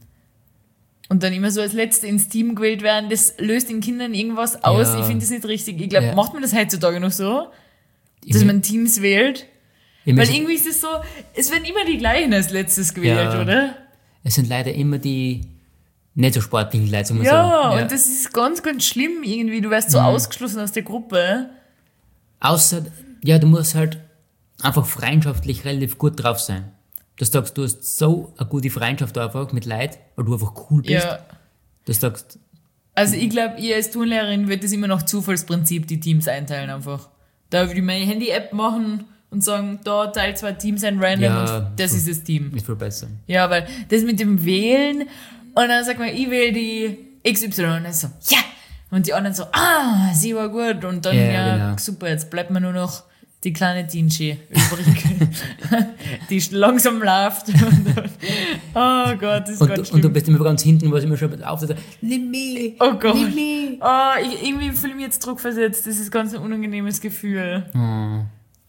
Speaker 4: Und dann immer so als Letzte ins Team gewählt werden, das löst den Kindern irgendwas aus.
Speaker 3: Ja.
Speaker 4: Ich finde das nicht richtig. Ich glaube,
Speaker 3: Ja.
Speaker 4: macht man das heutzutage noch so,
Speaker 3: Ich
Speaker 4: dass
Speaker 3: mein-
Speaker 4: man Teams wählt?
Speaker 3: ich
Speaker 4: Weil
Speaker 3: mein,
Speaker 4: irgendwie ist es so, es werden immer die gleichen als Letztes gewählt,
Speaker 3: Ja.
Speaker 4: oder?
Speaker 3: es sind leider immer die nicht so sportlichen Leute, sagen wir
Speaker 4: Ja,
Speaker 3: so.
Speaker 4: und das ist ganz, ganz schlimm irgendwie. Du wirst so
Speaker 3: Mhm.
Speaker 4: ausgeschlossen aus der Gruppe.
Speaker 3: Außer, ja, du musst halt einfach freundschaftlich relativ gut drauf sein. Du sagst, du hast so eine gute Freundschaft einfach mit Leuten, weil du einfach cool bist.
Speaker 4: Ja.
Speaker 3: Du sagst,
Speaker 4: Also ich glaube, ihr als Turnlehrerin wird das immer noch Zufallsprinzip, die Teams einteilen einfach. Da würde ich meine Handy-App machen und sagen, da teilt zwei Teams ein random
Speaker 3: Ja,
Speaker 4: und das
Speaker 3: so.
Speaker 4: ist das Team.
Speaker 3: ist viel besser.
Speaker 4: Ja, weil das mit dem Wählen und dann sagt man, ich wähle die X Y und dann so, ja! Und die anderen so, ah, sie war gut und dann,
Speaker 3: Ja,
Speaker 4: ja,
Speaker 3: genau.
Speaker 4: super, jetzt bleibt mir nur noch die kleine Tinschi übrig, die langsam läuft. Und dann, oh Gott, das ist
Speaker 3: Und,
Speaker 4: ganz
Speaker 3: du-
Speaker 4: schlimm.
Speaker 3: und du bist immer ganz hinten, was immer schon auf der nimm mich,
Speaker 4: Oh Gott.
Speaker 3: nimm mich.
Speaker 4: Oh, ich, irgendwie fühle ich mich jetzt Druck versetzt. Das ist ganz ein unangenehmes Gefühl.
Speaker 3: Oh,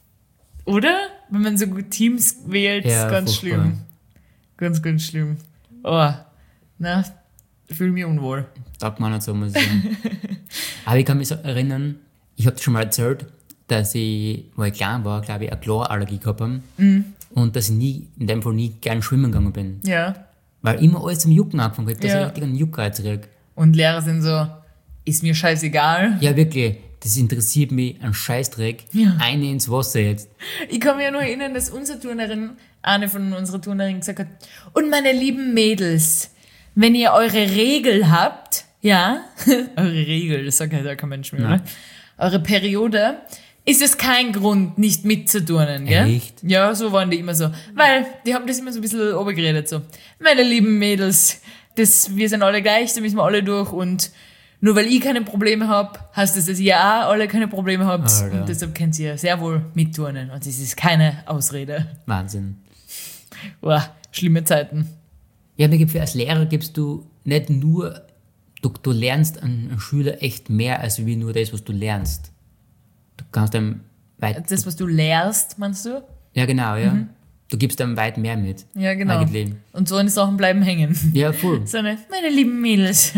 Speaker 4: Oder? Wenn man so gut Teams wählt,
Speaker 3: Ja,
Speaker 4: ist ganz
Speaker 3: furchtbar.
Speaker 4: schlimm. Ganz, ganz schlimm. Oh, na, fühle mich unwohl.
Speaker 3: sagt man nicht so, muss ich sagen. Aber ich kann mich so erinnern, ich habe schon mal erzählt, dass ich, wo ich klein war, glaube ich, eine Chlorallergie gehabt habe.
Speaker 4: Mhm.
Speaker 3: Und dass ich nie, in dem Fall nie gern schwimmen gegangen bin.
Speaker 4: Ja.
Speaker 3: Weil immer alles zum Jucken angefangen hat, dass
Speaker 4: Ja.
Speaker 3: ich richtig einen Juckreiz kriege.
Speaker 4: Und Lehrer sind so, ist mir scheißegal.
Speaker 3: Ja, wirklich, das interessiert mich ein Scheißdreck.
Speaker 4: Ja.
Speaker 3: Eine ins Wasser jetzt.
Speaker 4: Ich kann mich ja nur erinnern, dass unsere Turnerin, eine von unserer Turnerinnen gesagt hat, und meine lieben Mädels, wenn ihr eure Regel habt, ja, eure Regel, das sagt ja kein Mensch mehr,
Speaker 3: Nein.
Speaker 4: oder? Eure Periode, ist es kein Grund, nicht mitzuturnen, gell?
Speaker 3: Echt?
Speaker 4: Ja, so waren die immer so. Weil, die haben das immer so ein bisschen obergeredet, so. Meine lieben Mädels, das, wir sind alle gleich, da müssen wir alle durch und nur weil ich keine Probleme hab, heißt das, dass ihr auch alle keine Probleme habt.
Speaker 3: Alter.
Speaker 4: Und deshalb könnt ihr sehr wohl mitturnen. Und das ist keine Ausrede.
Speaker 3: Wahnsinn.
Speaker 4: Boah, schlimme Zeiten.
Speaker 3: Ja, mir gibt als Lehrer gibst du nicht nur, du, du lernst einen Schüler echt mehr, als wie nur das, was du lernst. Du kannst einem weit,
Speaker 4: Das, was du lehrst, meinst du?
Speaker 3: ja genau, ja. Du gibst einem weit mehr mit.
Speaker 4: Ja, genau.
Speaker 3: Eigentlich.
Speaker 4: Und so eine Sachen bleiben hängen.
Speaker 3: Ja, voll.
Speaker 4: So eine, meine lieben Mädels,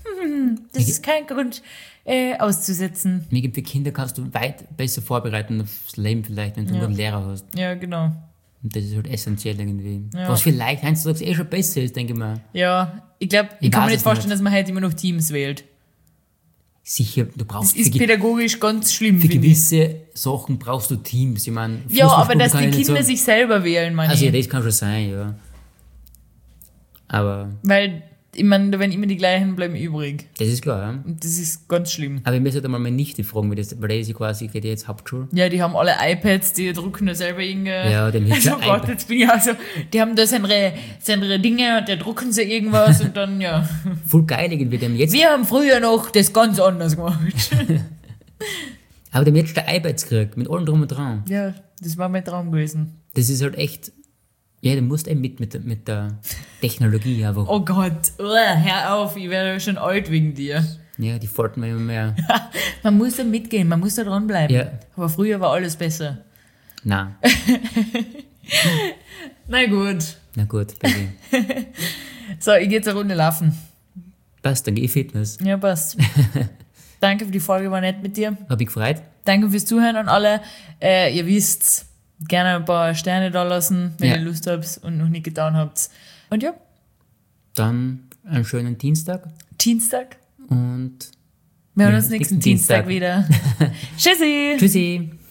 Speaker 4: das ist kein Grund, äh, auszusetzen.
Speaker 3: Mir gibt für Kinder kannst du weit besser vorbereiten aufs Leben vielleicht, wenn du
Speaker 4: Ja.
Speaker 3: einen Lehrer hast.
Speaker 4: Ja, genau.
Speaker 3: Und das ist halt essentiell irgendwie.
Speaker 4: Ja.
Speaker 3: Was vielleicht heutzutage eh schon besser ist, denke ich mal.
Speaker 4: Ja, ich glaube, ich,
Speaker 3: Ich
Speaker 4: kann
Speaker 3: weiß
Speaker 4: mir nicht
Speaker 3: es
Speaker 4: vorstellen,
Speaker 3: nicht.
Speaker 4: dass man heute immer noch Teams wählt.
Speaker 3: Sicher, du
Speaker 4: Das
Speaker 3: brauchst
Speaker 4: ist
Speaker 3: für, ge-
Speaker 4: pädagogisch ganz schlimm,
Speaker 3: für
Speaker 4: finde ich.
Speaker 3: gewisse Sachen brauchst du Teams. Ich meine,
Speaker 4: Ja, aber
Speaker 3: Fußballspielen
Speaker 4: dass
Speaker 3: kann
Speaker 4: die
Speaker 3: ich nicht
Speaker 4: Kinder
Speaker 3: sagen.
Speaker 4: sich selber wählen, meine
Speaker 3: Also ja,
Speaker 4: ich.
Speaker 3: das kann schon sein, ja. Aber
Speaker 4: Weil, ich meine, da werden immer die gleichen bleiben übrig.
Speaker 3: das ist klar, ja.
Speaker 4: Und das ist ganz schlimm.
Speaker 3: Aber ich muss halt einmal meine Nichte fragen, weil, das, weil die ist ja quasi, geht ja jetzt Hauptschule.
Speaker 4: Ja, die haben alle iPads, die drucken da selber irgendwie.
Speaker 3: Ja, dem hilft
Speaker 4: Also
Speaker 3: ein
Speaker 4: Gott,
Speaker 3: iPad.
Speaker 4: jetzt bin ich also, die haben da seine, seine Dinge und da drucken sie irgendwas und dann, ja.
Speaker 3: Voll geil irgendwie, dem jetzt,
Speaker 4: Wir haben früher noch das ganz anders gemacht.
Speaker 3: aber dem jetzt der iPads gekriegt, mit allem drum und dran.
Speaker 4: Ja, das war mein Traum gewesen.
Speaker 3: Das ist halt echt, ja, du musst eben mit, mit, mit der Technologie einfach.
Speaker 4: Oh Gott, Uah, hör auf, ich werde schon alt wegen dir.
Speaker 3: Ja, die folgen mir immer mehr.
Speaker 4: Man muss da mitgehen, man muss da dranbleiben.
Speaker 3: Ja.
Speaker 4: Aber früher war alles besser.
Speaker 3: Na,
Speaker 4: Na gut.
Speaker 3: na gut, Baby.
Speaker 4: So, ich gehe jetzt eine Runde laufen.
Speaker 3: Passt, dann geh Fitness.
Speaker 4: Ja, passt. Danke für die Folge, war nett mit dir.
Speaker 3: Hab ich gefreut.
Speaker 4: Danke fürs Zuhören an alle. Äh, ihr wisst, gerne ein paar Sterne da lassen, wenn
Speaker 3: Ja.
Speaker 4: ihr Lust habt und noch nicht getan habt. Und ja,
Speaker 3: Dann einen schönen Dienstag
Speaker 4: Dienstag.
Speaker 3: und
Speaker 4: Wir hören
Speaker 3: Ja,
Speaker 4: uns nächsten
Speaker 3: nächsten
Speaker 4: Dienstag
Speaker 3: Dienstag.
Speaker 4: wieder. Tschüssi!
Speaker 3: tschüssi.